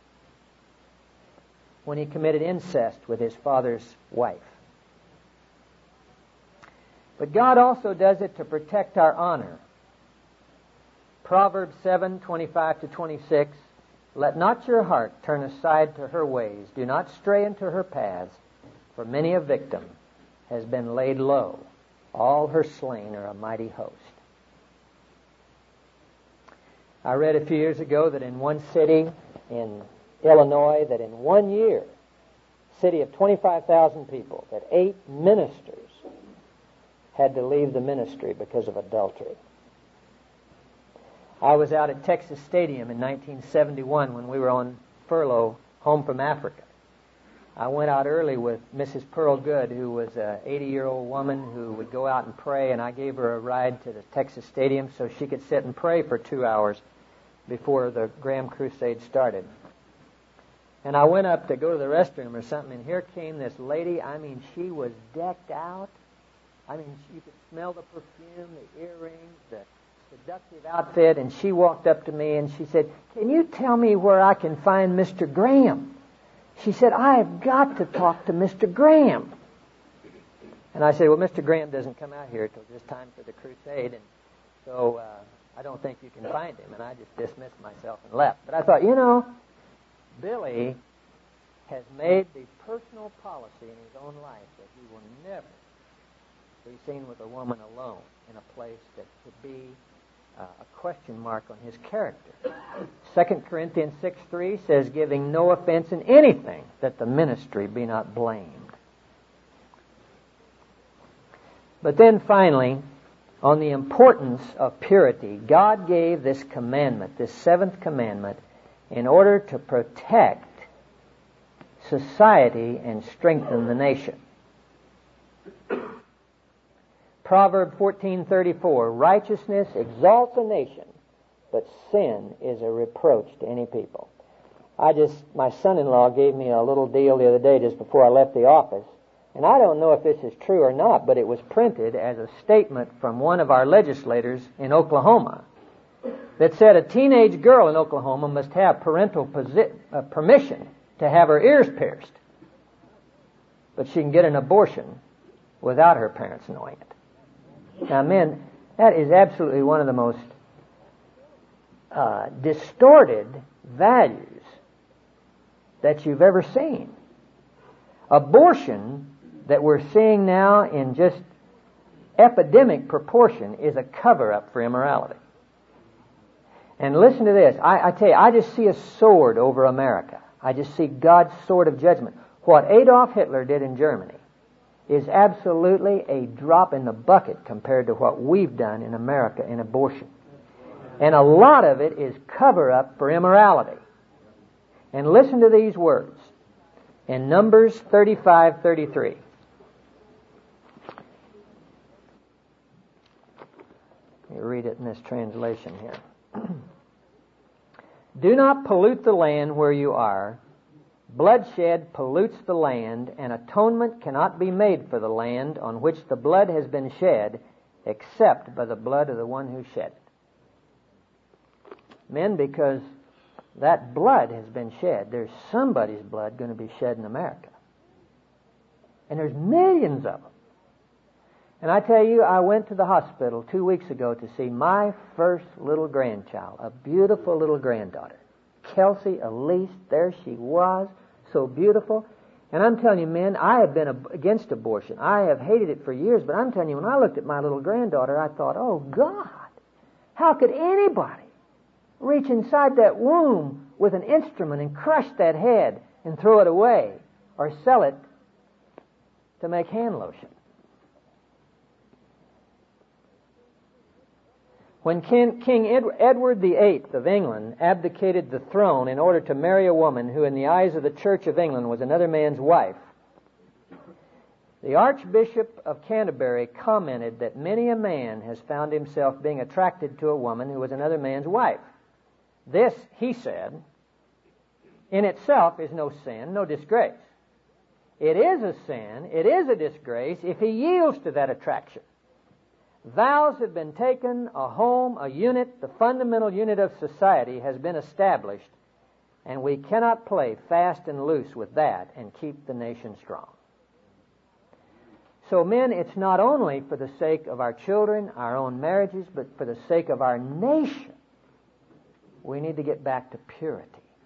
when he committed incest with his father's wife. But God also does it to protect our honor. Proverbs 7:25-26, let not your heart turn aside to her ways. Do not stray into her paths, for many a victim has been laid low. All her slain are a mighty host. I read a few years ago that in one city in Illinois, that in 1 year, city of 25,000 people, that 8 ministers had to leave the ministry because of adultery. I was out at Texas Stadium in 1971 when we were on furlough home from Africa. I went out early with Mrs. Pearl Good, who was an 80-year-old woman who would go out and pray, and I gave her a ride to the Texas Stadium so she could sit and pray for 2 hours before the Graham Crusade started. And I went up to go to the restroom or something, and here came this lady. I mean, she was decked out. I mean, you could smell the perfume, the earrings, the seductive outfit, and she walked up to me and she said, can you tell me where I can find Mr. Graham? She said, I have got to talk to Mr. Graham. And I said, well, Mr. Graham doesn't come out here until this time for the crusade, and so I don't think you can find him. And I just dismissed myself and left. But I thought, Billy has made the personal policy in his own life that he will never be seen with a woman alone in a place that could be a question mark on his character. 2 Corinthians 6:3 says, giving no offense in anything, that the ministry be not blamed. But then finally, on the importance of purity, God gave this commandment, this 7th commandment, in order to protect society and strengthen the nation. Proverb 14:34, righteousness exalts a nation, but sin is a reproach to any people. My son-in-law gave me a little deal the other day just before I left the office, and I don't know if this is true or not, but it was printed as a statement from one of our legislators in Oklahoma that said a teenage girl in Oklahoma must have parental permission to have her ears pierced, but she can get an abortion without her parents knowing it. Now, men, that is absolutely one of the most distorted values that you've ever seen. Abortion that we're seeing now in just epidemic proportion is a cover-up for immorality. And listen to this. I tell you, I just see a sword over America. I just see God's sword of judgment. What Adolf Hitler did in Germany is absolutely a drop in the bucket compared to what we've done in America in abortion. And a lot of it is cover-up for immorality. And listen to these words in Numbers 35:33. Let me read it in this translation here. Do not pollute the land where you are. Bloodshed pollutes the land, and atonement cannot be made for the land on which the blood has been shed, except by the blood of the one who shed it. Men, because that blood has been shed, there's somebody's blood going to be shed in America. And there's millions of them. And I tell you, I went to the hospital 2 weeks ago to see my first little grandchild, a beautiful little granddaughter. Kelsey Elise, there she was, so beautiful. And I'm telling you, men, I have been against abortion. I have hated it for years, but I'm telling you, when I looked at my little granddaughter, I thought, oh, God, how could anybody reach inside that womb with an instrument and crush that head and throw it away or sell it to make hand lotion? When King Edward VIII of England abdicated the throne in order to marry a woman who in the eyes of the Church of England was another man's wife, the Archbishop of Canterbury commented that many a man has found himself being attracted to a woman who was another man's wife. This, he said, in itself is no sin, no disgrace. It is a sin, it is a disgrace if he yields to that attraction. Vows have been taken, a home, a unit, the fundamental unit of society has been established, and we cannot play fast and loose with that and keep the nation strong. So men, it's not only for the sake of our children, our own marriages, but for the sake of our nation. We need to get back to purity.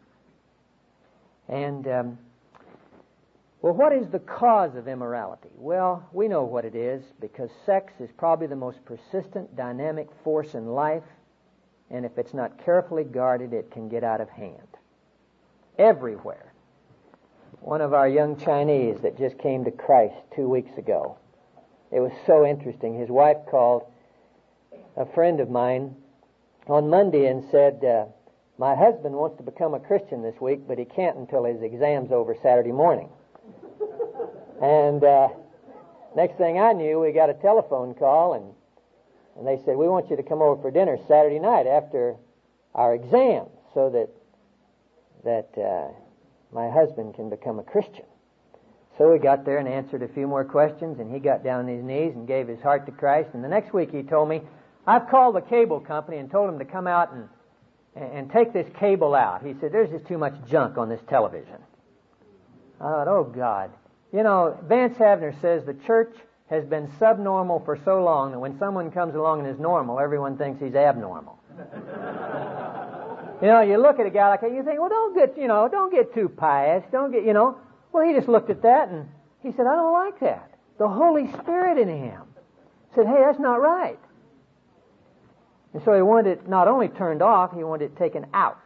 And, well, what is the cause of immorality? Well, we know what it is, because sex is probably the most persistent, dynamic force in life, and if it's not carefully guarded, it can get out of hand. Everywhere. One of our young Chinese that just came to Christ 2 weeks ago. It was so interesting. His wife called a friend of mine on Monday and said, my husband wants to become a Christian this week, but he can't until his exam's over Saturday morning. And next thing I knew, we got a telephone call, and they said, we want you to come over for dinner Saturday night after our exam so that my husband can become a Christian. So we got there and answered a few more questions, and he got down on his knees and gave his heart to Christ. And the next week he told me, I've called the cable company and told them to come out and take this cable out. He said, there's just too much junk on this television. I thought, oh God. You know, Vance Havner says the church has been subnormal for so long that when someone comes along and is normal, everyone thinks he's abnormal. You know, you look at a guy like that, you think, well, don't get too pious, Well, he just looked at that and he said, I don't like that. The Holy Spirit in him said, hey, that's not right. And so he wanted it not only turned off, he wanted it taken out.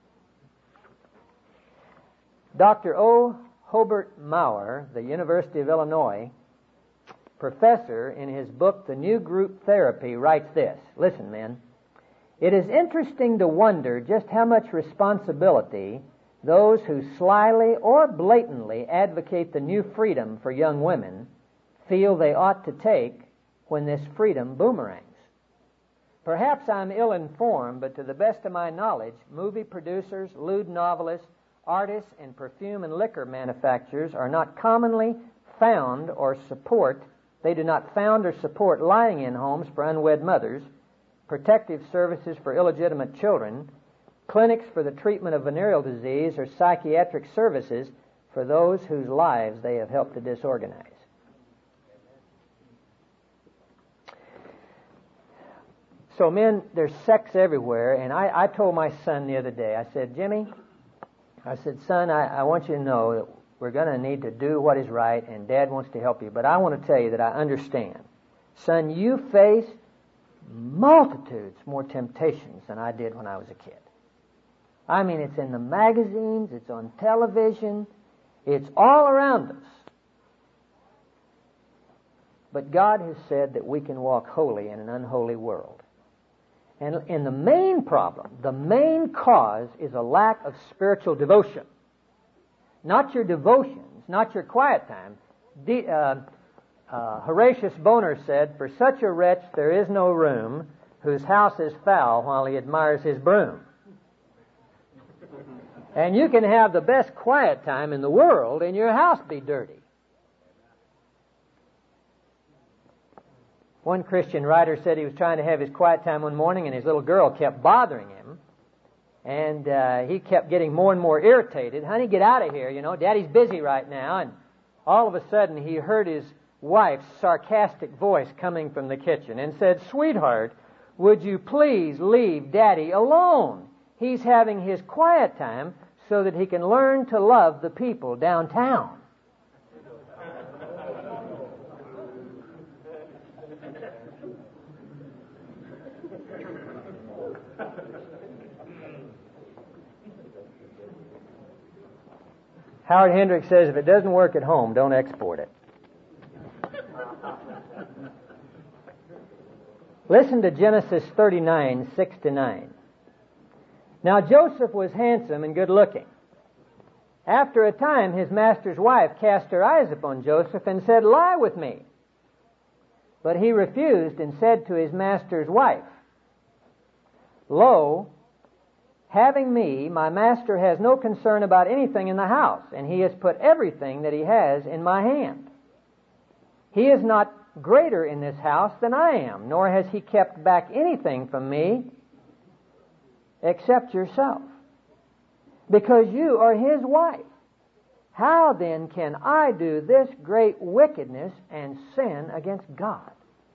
Dr. O. Hobart Maurer, the University of Illinois professor, in his book, The New Group Therapy, writes this. Listen, men. It is interesting to wonder just how much responsibility those who slyly or blatantly advocate the new freedom for young women feel they ought to take when this freedom boomerangs. Perhaps I'm ill-informed, but to the best of my knowledge, movie producers, lewd novelists, artists, and perfume and liquor manufacturers are not commonly found or support, they do not found or support lying-in homes for unwed mothers, protective services for illegitimate children, clinics for the treatment of venereal disease, or psychiatric services for those whose lives they have helped to disorganize. So men, there's sex everywhere, and I told my son the other day, I said, Jimmy, I said, son, I want you to know that we're going to need to do what is right, and Dad wants to help you, but I want to tell you that I understand. Son, you face multitudes more temptations than I did when I was a kid. I mean, it's in the magazines, it's on television, it's all around us. But God has said that we can walk holy in an unholy world. And the main problem, the main cause, is a lack of spiritual devotion. Not your devotions, not your quiet time. Horatius Bonar said, for such a wretch there is no room, whose house is foul while he admires his broom. And you can have the best quiet time in the world and your house be dirty. One Christian writer said he was trying to have his quiet time one morning and his little girl kept bothering him. And he kept getting more and more irritated. Honey, get out of here, Daddy's busy right now. And all of a sudden he heard his wife's sarcastic voice coming from the kitchen and said, sweetheart, would you please leave Daddy alone? He's having his quiet time so that he can learn to love the people downtown. Howard Hendricks says, if it doesn't work at home, don't export it. Listen to Genesis 39, 6-9. Now Joseph was handsome and good-looking. After a time, his master's wife cast her eyes upon Joseph and said, lie with me. But he refused and said to his master's wife, lo, having me, my master has no concern about anything in the house, and he has put everything that he has in my hand. He is not greater in this house than I am, nor has he kept back anything from me except yourself, because you are his wife. how then can I do this great wickedness and sin against God?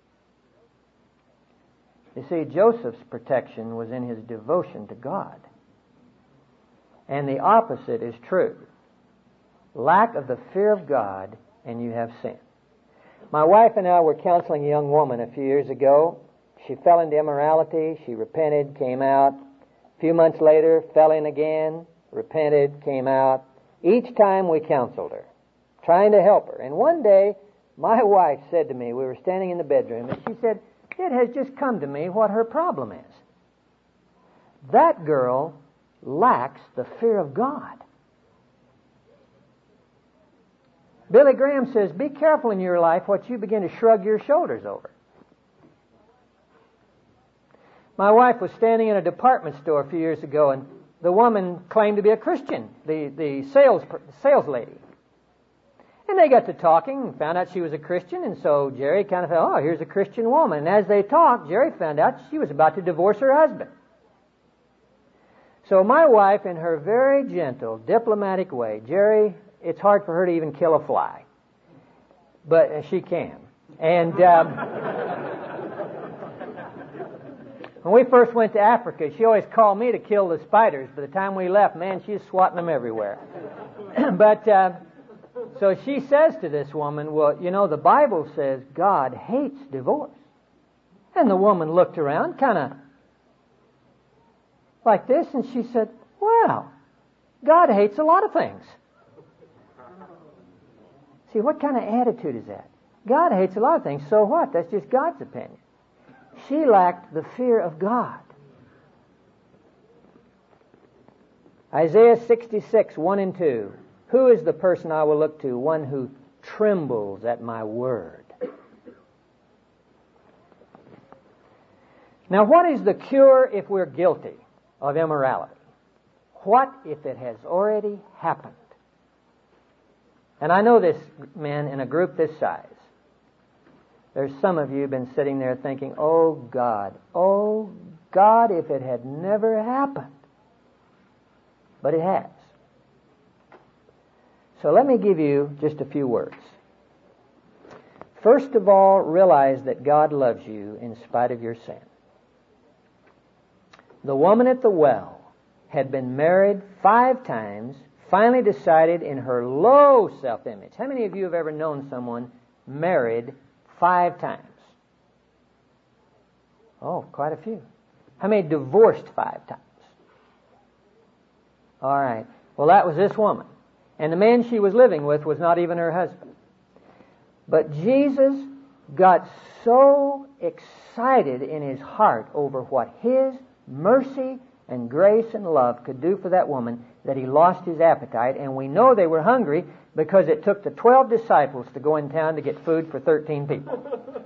You see, Joseph's protection was in his devotion to God. And the opposite is true. Lack of the fear of God, and you have sin. My wife and I were counseling a young woman a few years ago. She fell into immorality. She repented, came out. A few months later, fell in again, repented, came out. Each time we counseled her, trying to help her. And one day, my wife said to me, we were standing in the bedroom, and she said, it has just come to me what her problem is. That girl lacks the fear of God. Billy Graham says, be careful in your life what you begin to shrug your shoulders over. My wife was standing in a department store a few years ago, and the woman claimed to be a Christian, the sales lady. And they got to talking and found out she was a Christian, and so Jerry kind of thought, oh, here's a Christian woman. And as they talked, Jerry found out she was about to divorce her husband. So my wife, in her very gentle, diplomatic way, Jerry, it's hard for her to even kill a fly, but she can. And when we first went to Africa, she always called me to kill the spiders. By the time we left, man, she's swatting them everywhere. But so she says to this woman, well, you know, the Bible says God hates divorce. And the woman looked around, kind of like this, and she said, well, God hates a lot of things. See, what kind of attitude is that? God hates a lot of things, so what? That's just God's opinion. She lacked the fear of God. Isaiah 66, 1 and 2. Who is the person I will look to? One who trembles at my word. Now, what is the cure if we're guilty of immorality? What if it has already happened? And I know this, men, in a group this size. There's some of you been sitting there thinking, oh God, if it had never happened. But it has. So let me give you just a few words. First of all, realize that God loves you in spite of your sin. The woman at the well had been married 5 times, finally decided in her low self-image. How many of you have ever known someone married 5 times? Oh, quite a few. How many divorced 5 times? All right. Well, that was this woman. And the man she was living with was not even her husband. But Jesus got so excited in his heart over what his mercy and grace and love could do for that woman that he lost his appetite. And we know they were hungry because it took the 12 disciples to go in town to get food for 13 people.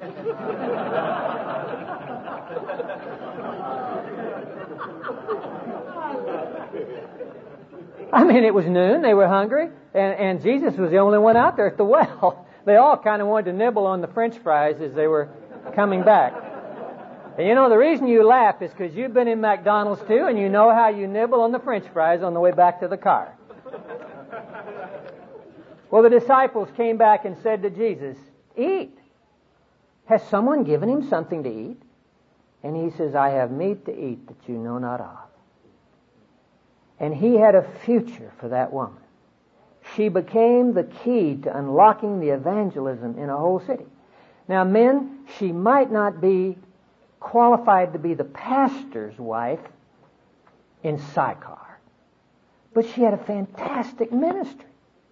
I mean, it was noon, they were hungry, and Jesus was the only one out there at the well. They all kind of wanted to nibble on the French fries as they were coming back. And you know, the reason you laugh is because you've been in McDonald's too, and you know how you nibble on the French fries on the way back to the car. Well, the disciples came back and said to Jesus, eat. Has someone given him something to eat? And he says, I have meat to eat that you know not of. And he had a future for that woman. She became the key to unlocking the evangelism in a whole city. Now, men, she might not be qualified to be the pastor's wife in Sychar, but she had a fantastic ministry.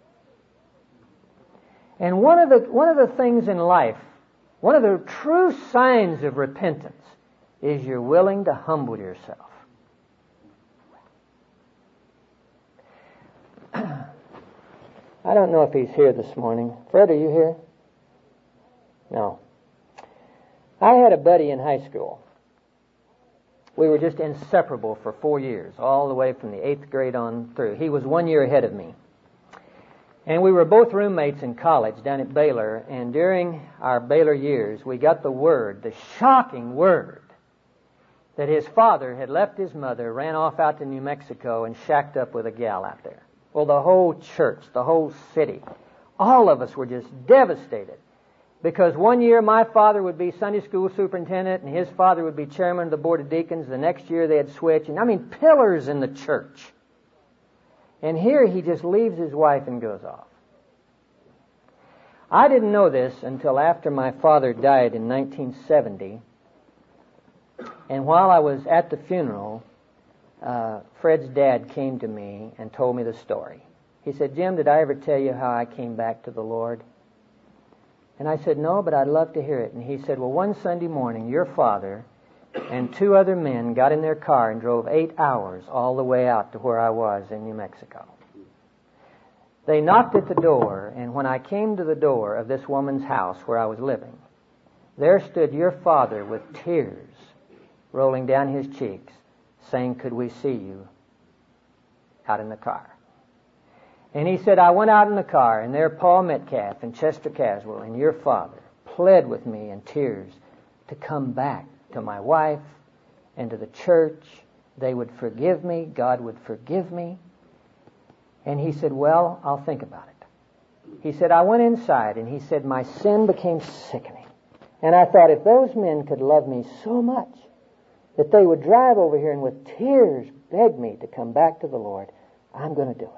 And one of the things in life, one of the true signs of repentance is you're willing to humble yourself. I don't know if he's here this morning. Fred, are you here? No. I had a buddy in high school. We were just inseparable for 4 years, all the way from the 8th grade on through. He was 1 year ahead of me. And we were both roommates in college down at Baylor, and during our Baylor years, we got the word, the shocking word, that his father had left his mother, ran off out to New Mexico, and shacked up with a gal out there. Well, the whole church, the whole city, all of us were just devastated. Because one year my father would be Sunday school superintendent and his father would be chairman of the board of deacons. The next year they'd switch. And I mean, pillars in the church. And here he just leaves his wife and goes off. I didn't know this until after my father died in 1970. And while I was at the funeral, Fred's dad came to me and told me the story. He said, "Jim, did I ever tell you how I came back to the Lord?" And I said, "No, but I'd love to hear it." And he said, "Well, one Sunday morning, your father and two other men got in their car and drove 8 hours all the way out to where I was in New Mexico. They knocked at the door, and when I came to the door of this woman's house where I was living, there stood your father with tears rolling down his cheeks, saying, 'Could we see you?' out in the car." And he said, "I went out in the car, and there Paul Metcalf and Chester Caswell and your father pled with me in tears to come back to my wife and to the church. They would forgive me. God would forgive me." And he said, "Well, I'll think about it." He said, "I went inside," and he said, "my sin became sickening. And I thought, if those men could love me so much that they would drive over here and with tears beg me to come back to the Lord, I'm going to do it."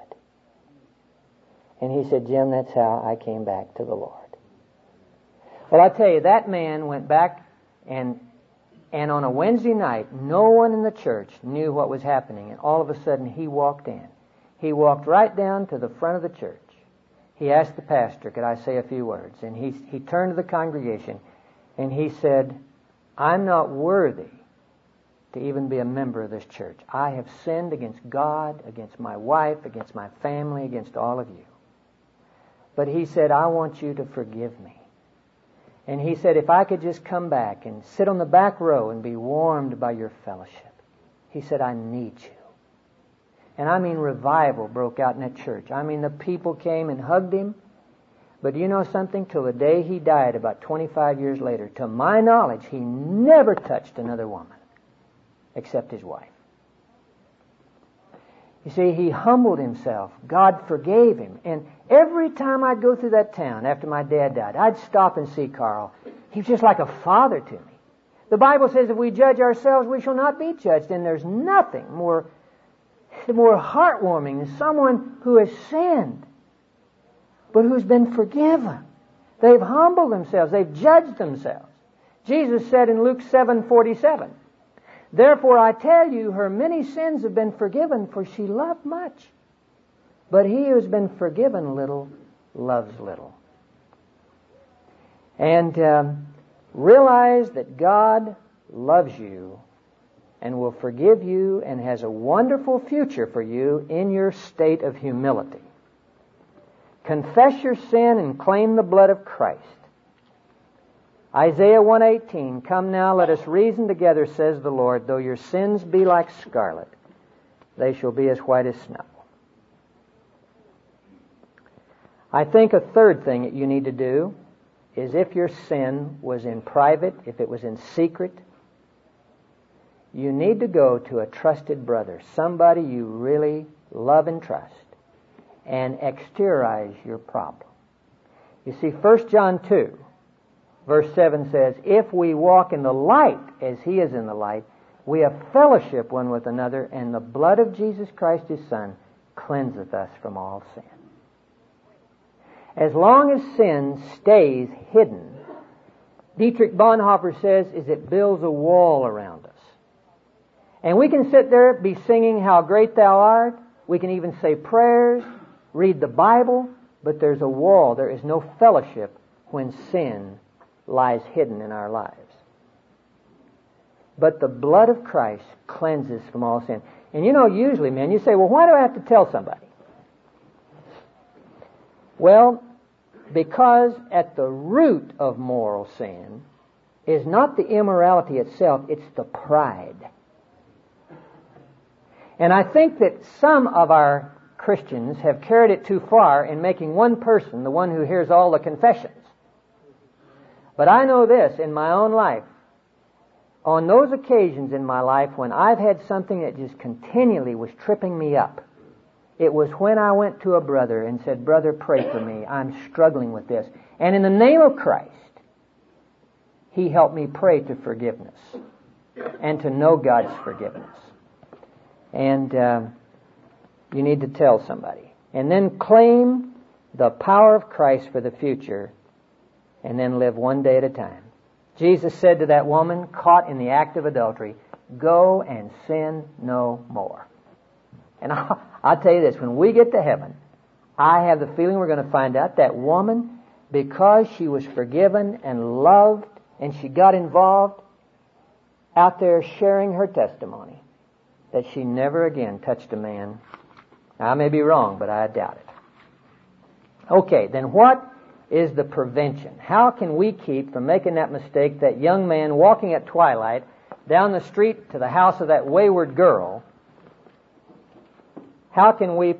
And he said, "Jim, that's how I came back to the Lord." Well, I tell you, that man went back, and on a Wednesday night, no one in the church knew what was happening. And all of a sudden, he walked in. He walked right down to the front of the church. He asked the pastor, "Could I say a few words?" And he turned to the congregation, and he said, "I'm not worthy to even be a member of this church. I have sinned against God, against my wife, against my family, against all of you. But," he said, "I want you to forgive me." And he said, "If I could just come back and sit on the back row and be warmed by your fellowship." He said, "I need you." And I mean, revival broke out in that church. I mean, the people came and hugged him. But you know something? Till the day he died, about 25 years later, to my knowledge, he never touched another woman except his wife. You see, he humbled himself. God forgave him. And every time I'd go through that town after my dad died, I'd stop and see Carl. He was just like a father to me. The Bible says if we judge ourselves, we shall not be judged. And there's nothing more heartwarming than someone who has sinned, but who's been forgiven. They've humbled themselves. They've judged themselves. Jesus said in Luke 7:47, "Therefore I tell you, her many sins have been forgiven, for she loved much. But he who has been forgiven little loves little." And realize that God loves you and will forgive you and has a wonderful future for you in your state of humility. Confess your sin and claim the blood of Christ. Isaiah 1:18, "Come now, let us reason together, says the Lord. Though your sins be like scarlet, they shall be as white as snow." I think a third thing that you need to do is, if your sin was in private, if it was in secret, you need to go to a trusted brother, somebody you really love and trust, and exteriorize your problem. You see, 1 John 2, verse 7 says, "If we walk in the light as he is in the light, we have fellowship one with another, and the blood of Jesus Christ his Son cleanseth us from all sin." As long as sin stays hidden, Dietrich Bonhoeffer says, it builds a wall around us. And we can sit there, be singing "How Great Thou Art." We can even say prayers, read the Bible, but there's a wall. There is no fellowship when sin lies hidden in our lives. But the blood of Christ cleanses from all sin. And you know, usually, man, you say, "Well, why do I have to tell somebody?" Well, because at the root of moral sin is not the immorality itself, it's the pride. And I think that some of our Christians have carried it too far in making one person the one who hears all the confessions. But I know this in my own life. On those occasions in my life when I've had something that just continually was tripping me up, It was when I went to a brother and said, "Brother, pray for me. I'm struggling with this." And in the name of Christ, he helped me pray to forgiveness and to know God's forgiveness. And you need to tell somebody. And then claim the power of Christ for the future, and then live one day at a time. Jesus said to that woman caught in the act of adultery, "Go and sin no more." And I'll tell you this, when we get to heaven, I have the feeling we're going to find out that woman, because she was forgiven and loved, and she got involved out there sharing her testimony, that she never again touched a man. I may be wrong, but I doubt it. Okay, then what is the prevention? How can we keep from making that mistake, that young man walking at twilight down the street to the house of that wayward girl? How can we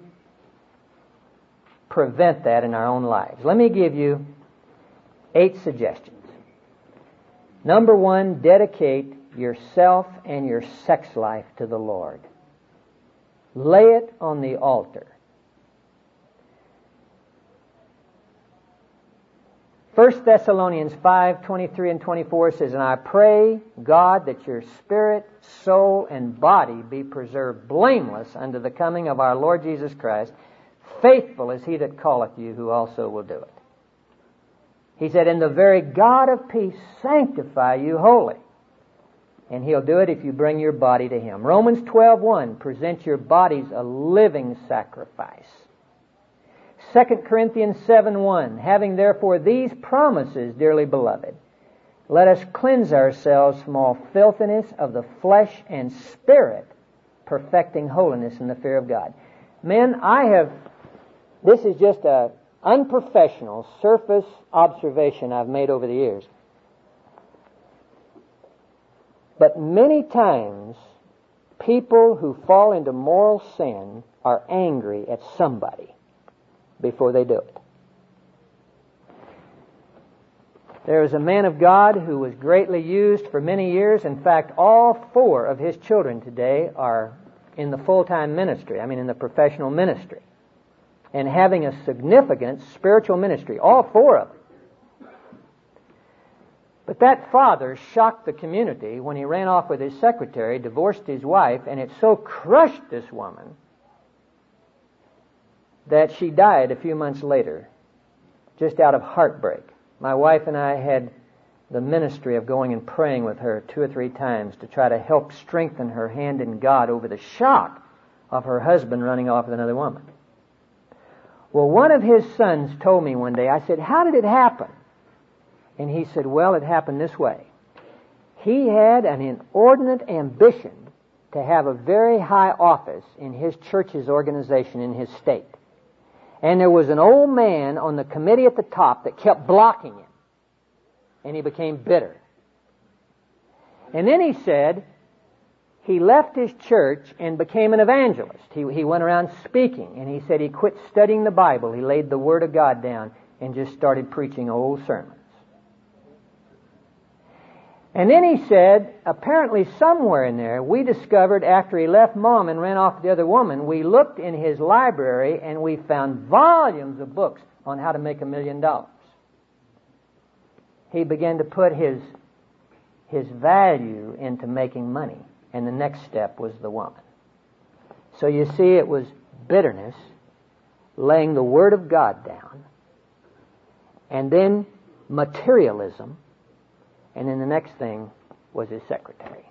prevent that in our own lives? Let me give you 8 suggestions. Number 1, dedicate yourself and your sex life to the Lord. Lay it on the altar. 1 Thessalonians 5:23 and 24 says, "And I pray, God, that your spirit, soul, and body be preserved blameless unto the coming of our Lord Jesus Christ. Faithful is he that calleth you, who also will do it." He said, "And the very God of peace sanctify you wholly." And he'll do it if you bring your body to him. Romans 12:1, present your bodies a living sacrifice. 2 Corinthians 7:1, having therefore these promises, dearly beloved, let us cleanse ourselves from all filthiness of the flesh and spirit, perfecting holiness in the fear of God. Men, this is just an unprofessional surface observation I've made over the years. But many times, people who fall into moral sin are angry at somebody before they do it. There was a man of God who was greatly used for many years. In fact, all 4 of his children today are in the full-time ministry, in the professional ministry, and having a significant spiritual ministry, all 4 of them. But that father shocked the community when he ran off with his secretary, divorced his wife, and it so crushed this woman that she died a few months later, just out of heartbreak. My wife and I had the ministry of going and praying with her 2 or 3 times to try to help strengthen her hand in God over the shock of her husband running off with another woman. Well, one of his sons told me one day, I said, "How did it happen?" And he said, "Well, it happened this way. He had an inordinate ambition to have a very high office in his church's organization in his state. And there was an old man on the committee at the top that kept blocking him. And he became bitter. And then he said he left his church and became an evangelist. He went around speaking, and he said he quit studying the Bible. He laid the Word of God down and just started preaching old sermons. And then he said, apparently somewhere in there, we discovered after he left Mom and ran off with the other woman, we looked in his library and we found volumes of books on how to make $1 million. He began to put his value into making money, and the next step was the woman. So you see, it was bitterness, laying the Word of God down, and then materialism, and then the next thing was his secretary.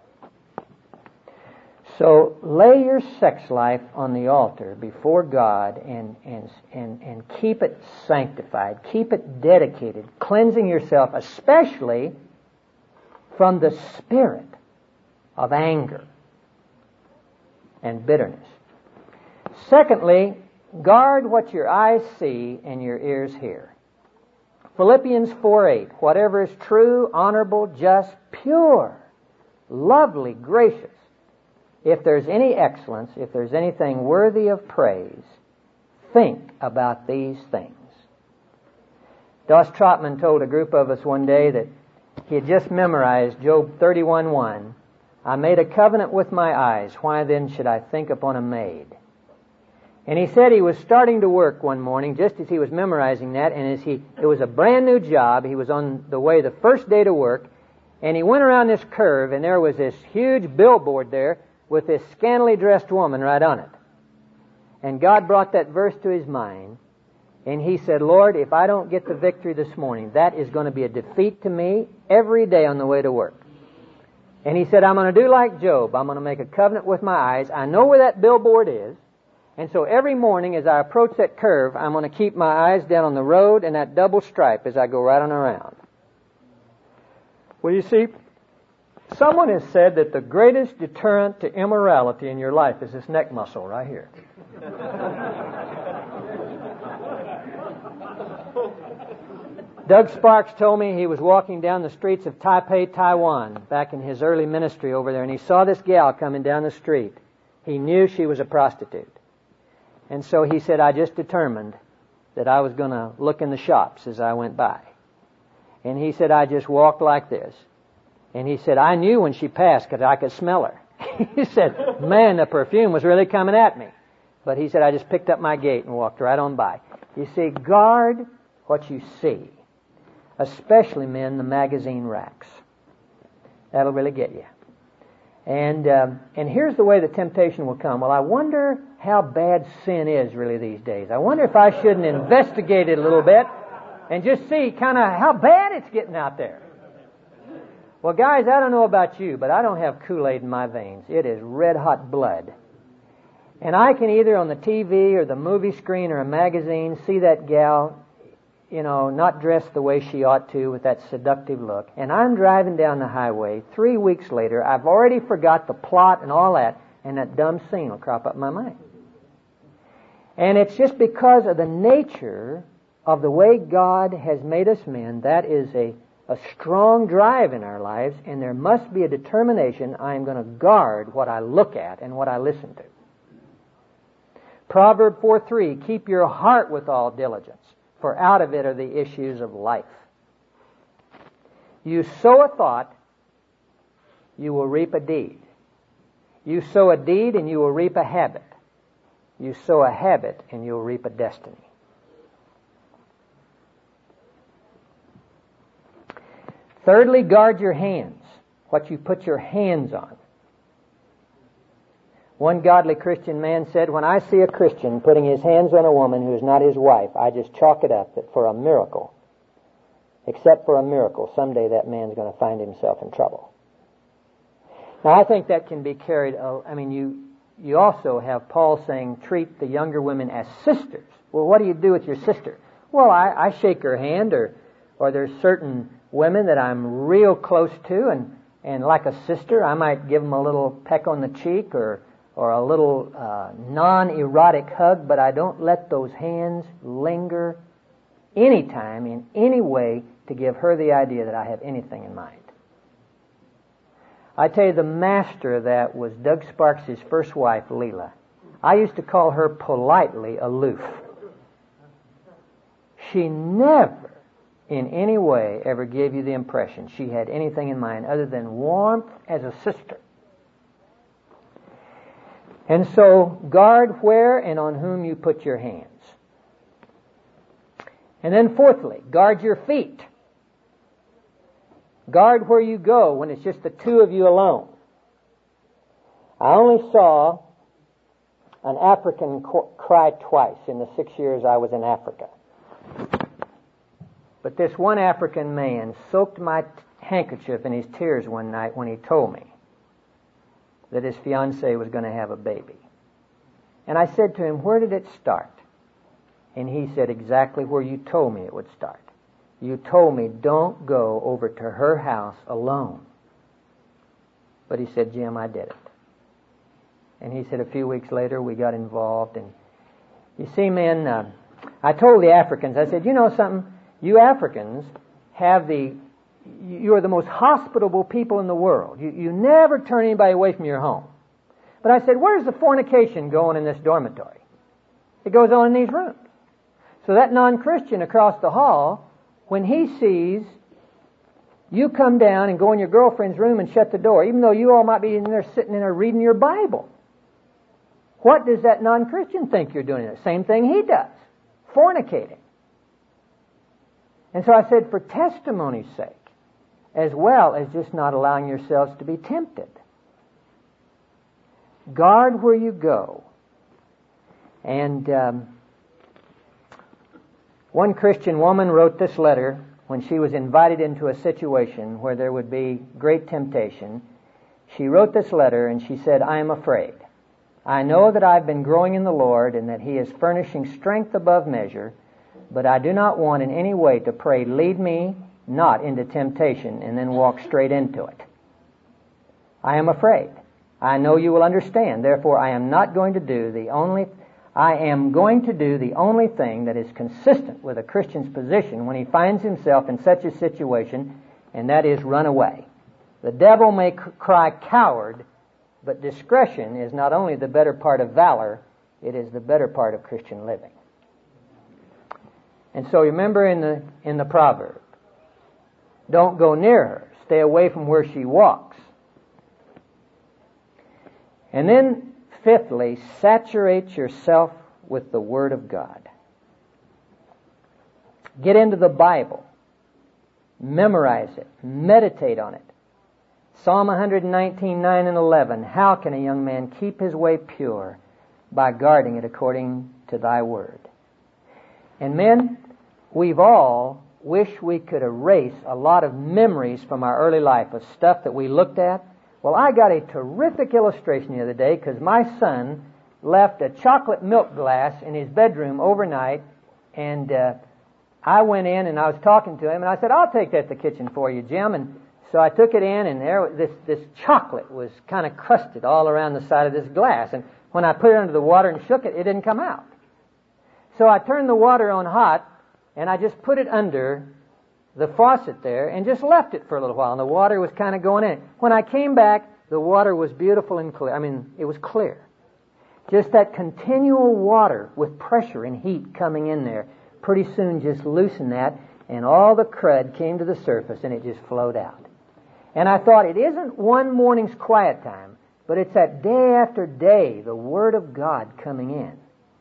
So lay your sex life on the altar before God and keep it sanctified. Keep it dedicated, cleansing yourself especially from the spirit of anger and bitterness. Secondly, guard what your eyes see and your ears hear. Philippians 4:8, whatever is true, honorable, just, pure, lovely, gracious, if there's any excellence, if there's anything worthy of praise, think about these things. Doss Trotman told a group of us one day that he had just memorized Job 31:1. I made a covenant with my eyes, why then should I think upon a maid? And he said he was starting to work one morning just as he was memorizing that, and it was a brand new job. He was on the way the first day to work, and he went around this curve, and there was this huge billboard there with this scantily dressed woman right on it. And God brought that verse to his mind, and he said, Lord, if I don't get the victory this morning, that is going to be a defeat to me every day on the way to work. And he said, I'm going to do like Job. I'm going to make a covenant with my eyes. I know where that billboard is. And so every morning as I approach that curve, I'm going to keep my eyes down on the road and that double stripe as I go right on around. Well, you see, someone has said that the greatest deterrent to immorality in your life is this neck muscle right here. Doug Sparks told me he was walking down the streets of Taipei, Taiwan, back in his early ministry over there, and he saw this gal coming down the street. He knew she was a prostitute. And so he said, I just determined that I was going to look in the shops as I went by. And he said, I just walked like this. And he said, I knew when she passed because I could smell her. He said, man, the perfume was really coming at me. But he said, I just picked up my gate and walked right on by. You see, guard what you see. Especially, men, the magazine racks. That'll really get you. And here's the way the temptation will come. Well, I wonder how bad sin is really these days. I wonder if I shouldn't investigate it a little bit and just see kind of how bad it's getting out there. Well, guys, I don't know about you, but I don't have Kool-Aid in my veins. It is red-hot blood. And I can either on the TV or the movie screen or a magazine see that gal, not dressed the way she ought to with that seductive look. And I'm driving down the highway 3 weeks later. I've already forgot the plot and all that, and that dumb scene will crop up in my mind. And it's just because of the nature of the way God has made us men. That is a strong drive in our lives, and there must be a determination. I am going to guard what I look at and what I listen to. Proverb 4:3, keep your heart with all diligence, for out of it are the issues of life. You sow a thought, you will reap a deed. You sow a deed and you will reap a habit. You sow a habit and you'll reap a destiny. Thirdly, guard your hands, what you put your hands on. One godly Christian man said, when I see a Christian putting his hands on a woman who is not his wife, I just chalk it up that for a miracle, except for a miracle, someday that man's going to find himself in trouble. Now, I think that can be carried, you also have Paul saying, treat the younger women as sisters. Well, what do you do with your sister? Well, I shake her hand, or there's certain women that I'm real close to, and like a sister, I might give them a little peck on the cheek, or a little non-erotic hug, but I don't let those hands linger any time in any way to give her the idea that I have anything in mind. I tell you, the master of that was Doug Sparks' first wife, Leela. I used to call her politely aloof. She never in any way ever gave you the impression she had anything in mind other than warmth as a sister. And so, guard where and on whom you put your hands. And then fourthly, guard your feet. Guard where you go when it's just the two of you alone. I only saw an African cry twice in the 6 years I was in Africa. But this one African man soaked my handkerchief in his tears one night when he told me that his fiancée was going to have a baby. And I said to him, where did it start? And he said, exactly where you told me it would start. You told me, don't go over to her house alone. But he said, Jim, I did it. And he said a few weeks later we got involved. And you see, men, I told the Africans, I said, you know something? You Africans you are the most hospitable people in the world. You never turn anybody away from your home. But I said, where's the fornication going in this dormitory? It goes on in these rooms. So that non-Christian across the hall, when he sees you come down and go in your girlfriend's room and shut the door, even though you all might be in there sitting in there reading your Bible, what does that non-Christian think you're doing? The same thing he does, fornicating. And so I said, for testimony's sake, as well as just not allowing yourselves to be tempted, guard where you go. And one Christian woman wrote this letter when she was invited into a situation where there would be great temptation. She wrote this letter and she said, I am afraid. I know that I've been growing in the Lord and that He is furnishing strength above measure, but I do not want in any way to pray, lead me not into temptation, and then walk straight into it. I am afraid. I know you will understand. Therefore, I am going to do the only thing that is consistent with a Christian's position when he finds himself in such a situation, and that is run away. The devil may cry coward, but discretion is not only the better part of valor, it is the better part of Christian living. And so remember in the proverb, don't go near her. Stay away from where she walks. And then, fifthly, saturate yourself with the Word of God. Get into the Bible. Memorize it. Meditate on it. Psalm 119, 9 and 11. How can a young man keep his way pure? By guarding it according to thy word. And men, we've all wished we could erase a lot of memories from our early life of stuff that we looked at. Well, I got a terrific illustration the other day because my son left a chocolate milk glass in his bedroom overnight, and I went in and I was talking to him, and I said, I'll take that to the kitchen for you, Jim. And so I took it in, and there this chocolate was kind of crusted all around the side of this glass. And when I put it under the water and shook it, it didn't come out. So I turned the water on hot, and I just put it under the faucet there and just left it for a little while, and the water was kind of going in. When I came back, the water was beautiful and clear. I mean, it was clear. Just that continual water with pressure and heat coming in there, pretty soon just loosened that, and all the crud came to the surface, and it just flowed out. And I thought, it isn't one morning's quiet time, but it's that day after day, the Word of God coming in,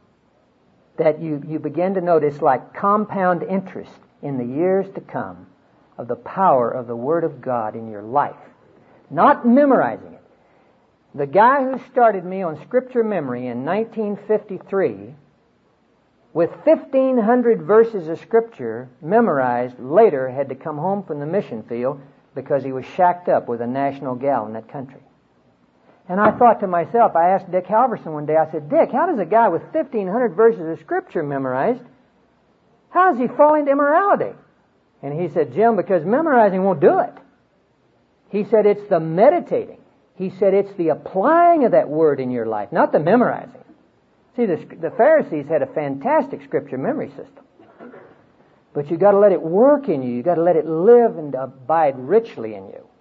that you begin to notice like compound interest in the years to come of the power of the Word of God in your life. Not memorizing it. The guy who started me on Scripture memory in 1953, with 1,500 verses of Scripture memorized, later had to come home from the mission field because he was shacked up with a national gal in that country. And I thought to myself, I asked Dick Halverson one day, I said, Dick, how does a guy with 1,500 verses of Scripture memorized, how does he fall into immorality? And he said, Jim, because memorizing won't do it. He said, it's the meditating. He said, it's the applying of that word in your life, not the memorizing. See, the Pharisees had a fantastic Scripture memory system. But you got to let it work in you. You got to let it live and abide richly in you.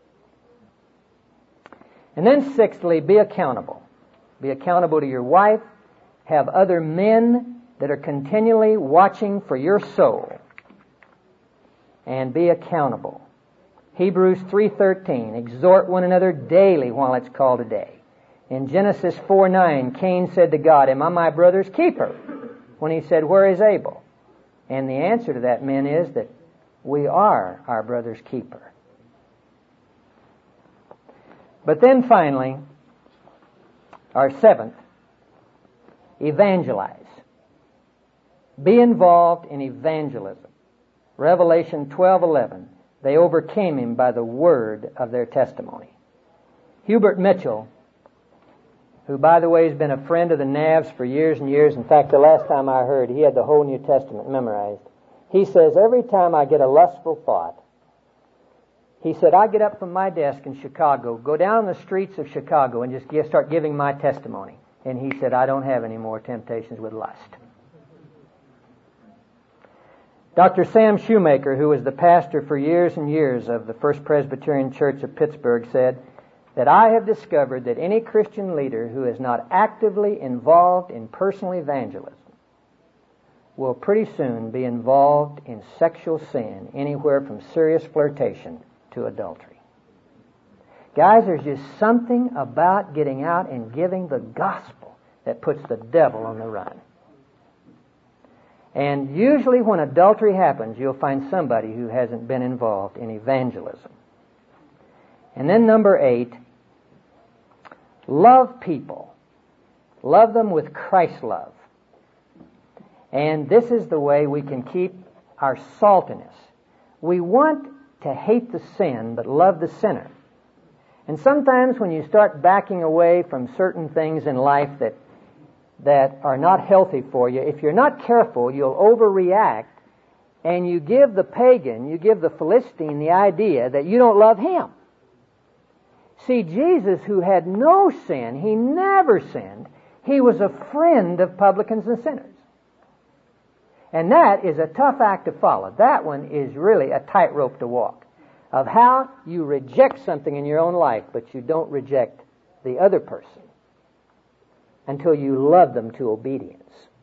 And then sixthly, be accountable. Be accountable to your wife. Have other men that are continually watching for your soul. And be accountable. Hebrews 3:13, exhort one another daily while it's called a day. In Genesis 4:9, Cain said to God, am I my brother's keeper? When he said, where is Abel? And the answer to that, men, is that we are our brother's keeper. But then finally, our seventh, evangelize. Be involved in evangelism. Revelation 12:11, they overcame him by the word of their testimony. Hubert Mitchell, who, by the way, has been a friend of the Navs for years and years. In fact, the last time I heard, he had the whole New Testament memorized. He says, every time I get a lustful thought, he said, I get up from my desk in Chicago, go down the streets of Chicago, and just start giving my testimony. And he said, I don't have any more temptations with lust. Dr. Sam Shoemaker, who was the pastor for years and years of the First Presbyterian Church of Pittsburgh, said that I have discovered that any Christian leader who is not actively involved in personal evangelism will pretty soon be involved in sexual sin, anywhere from serious flirtation to adultery. Guys, there's just something about getting out and giving the gospel that puts the devil on the run. And usually when adultery happens, you'll find somebody who hasn't been involved in evangelism. And then number 8, love people. Love them with Christ's love. And this is the way we can keep our saltiness. We want to hate the sin, but love the sinner. And sometimes when you start backing away from certain things in life that are not healthy for you, if you're not careful, you'll overreact, and you give the pagan, you give the Philistine the idea that you don't love him. See, Jesus, who had no sin, he never sinned, he was a friend of publicans and sinners. And that is a tough act to follow. That one is really a tightrope to walk, of how you reject something in your own life, but you don't reject the other person until you love them to obedience.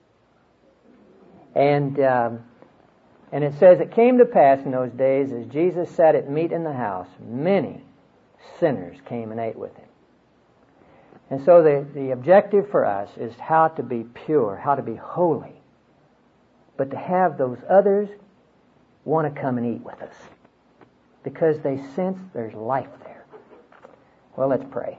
And it says, it came to pass in those days, as Jesus sat at meat in the house, many sinners came and ate with him. And so the objective for us is how to be pure, how to be holy, but to have those others want to come and eat with us because they sense there's life there. Well, let's pray.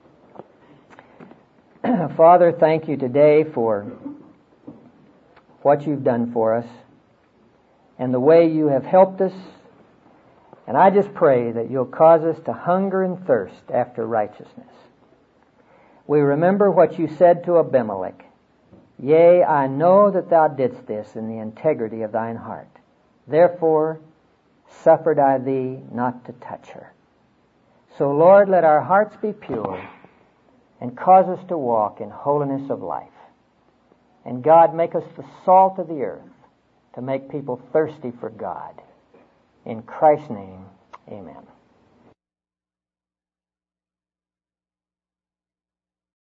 Father, thank you today for what you've done for us and the way you have helped us. And I just pray that you'll cause us to hunger and thirst after righteousness. We remember what you said to Abimelech. Yea, I know that thou didst this in the integrity of thine heart. Therefore suffered I thee not to touch her. So, Lord, let our hearts be pure and cause us to walk in holiness of life. And God, make us the salt of the earth to make people thirsty for God. In Christ's name, amen.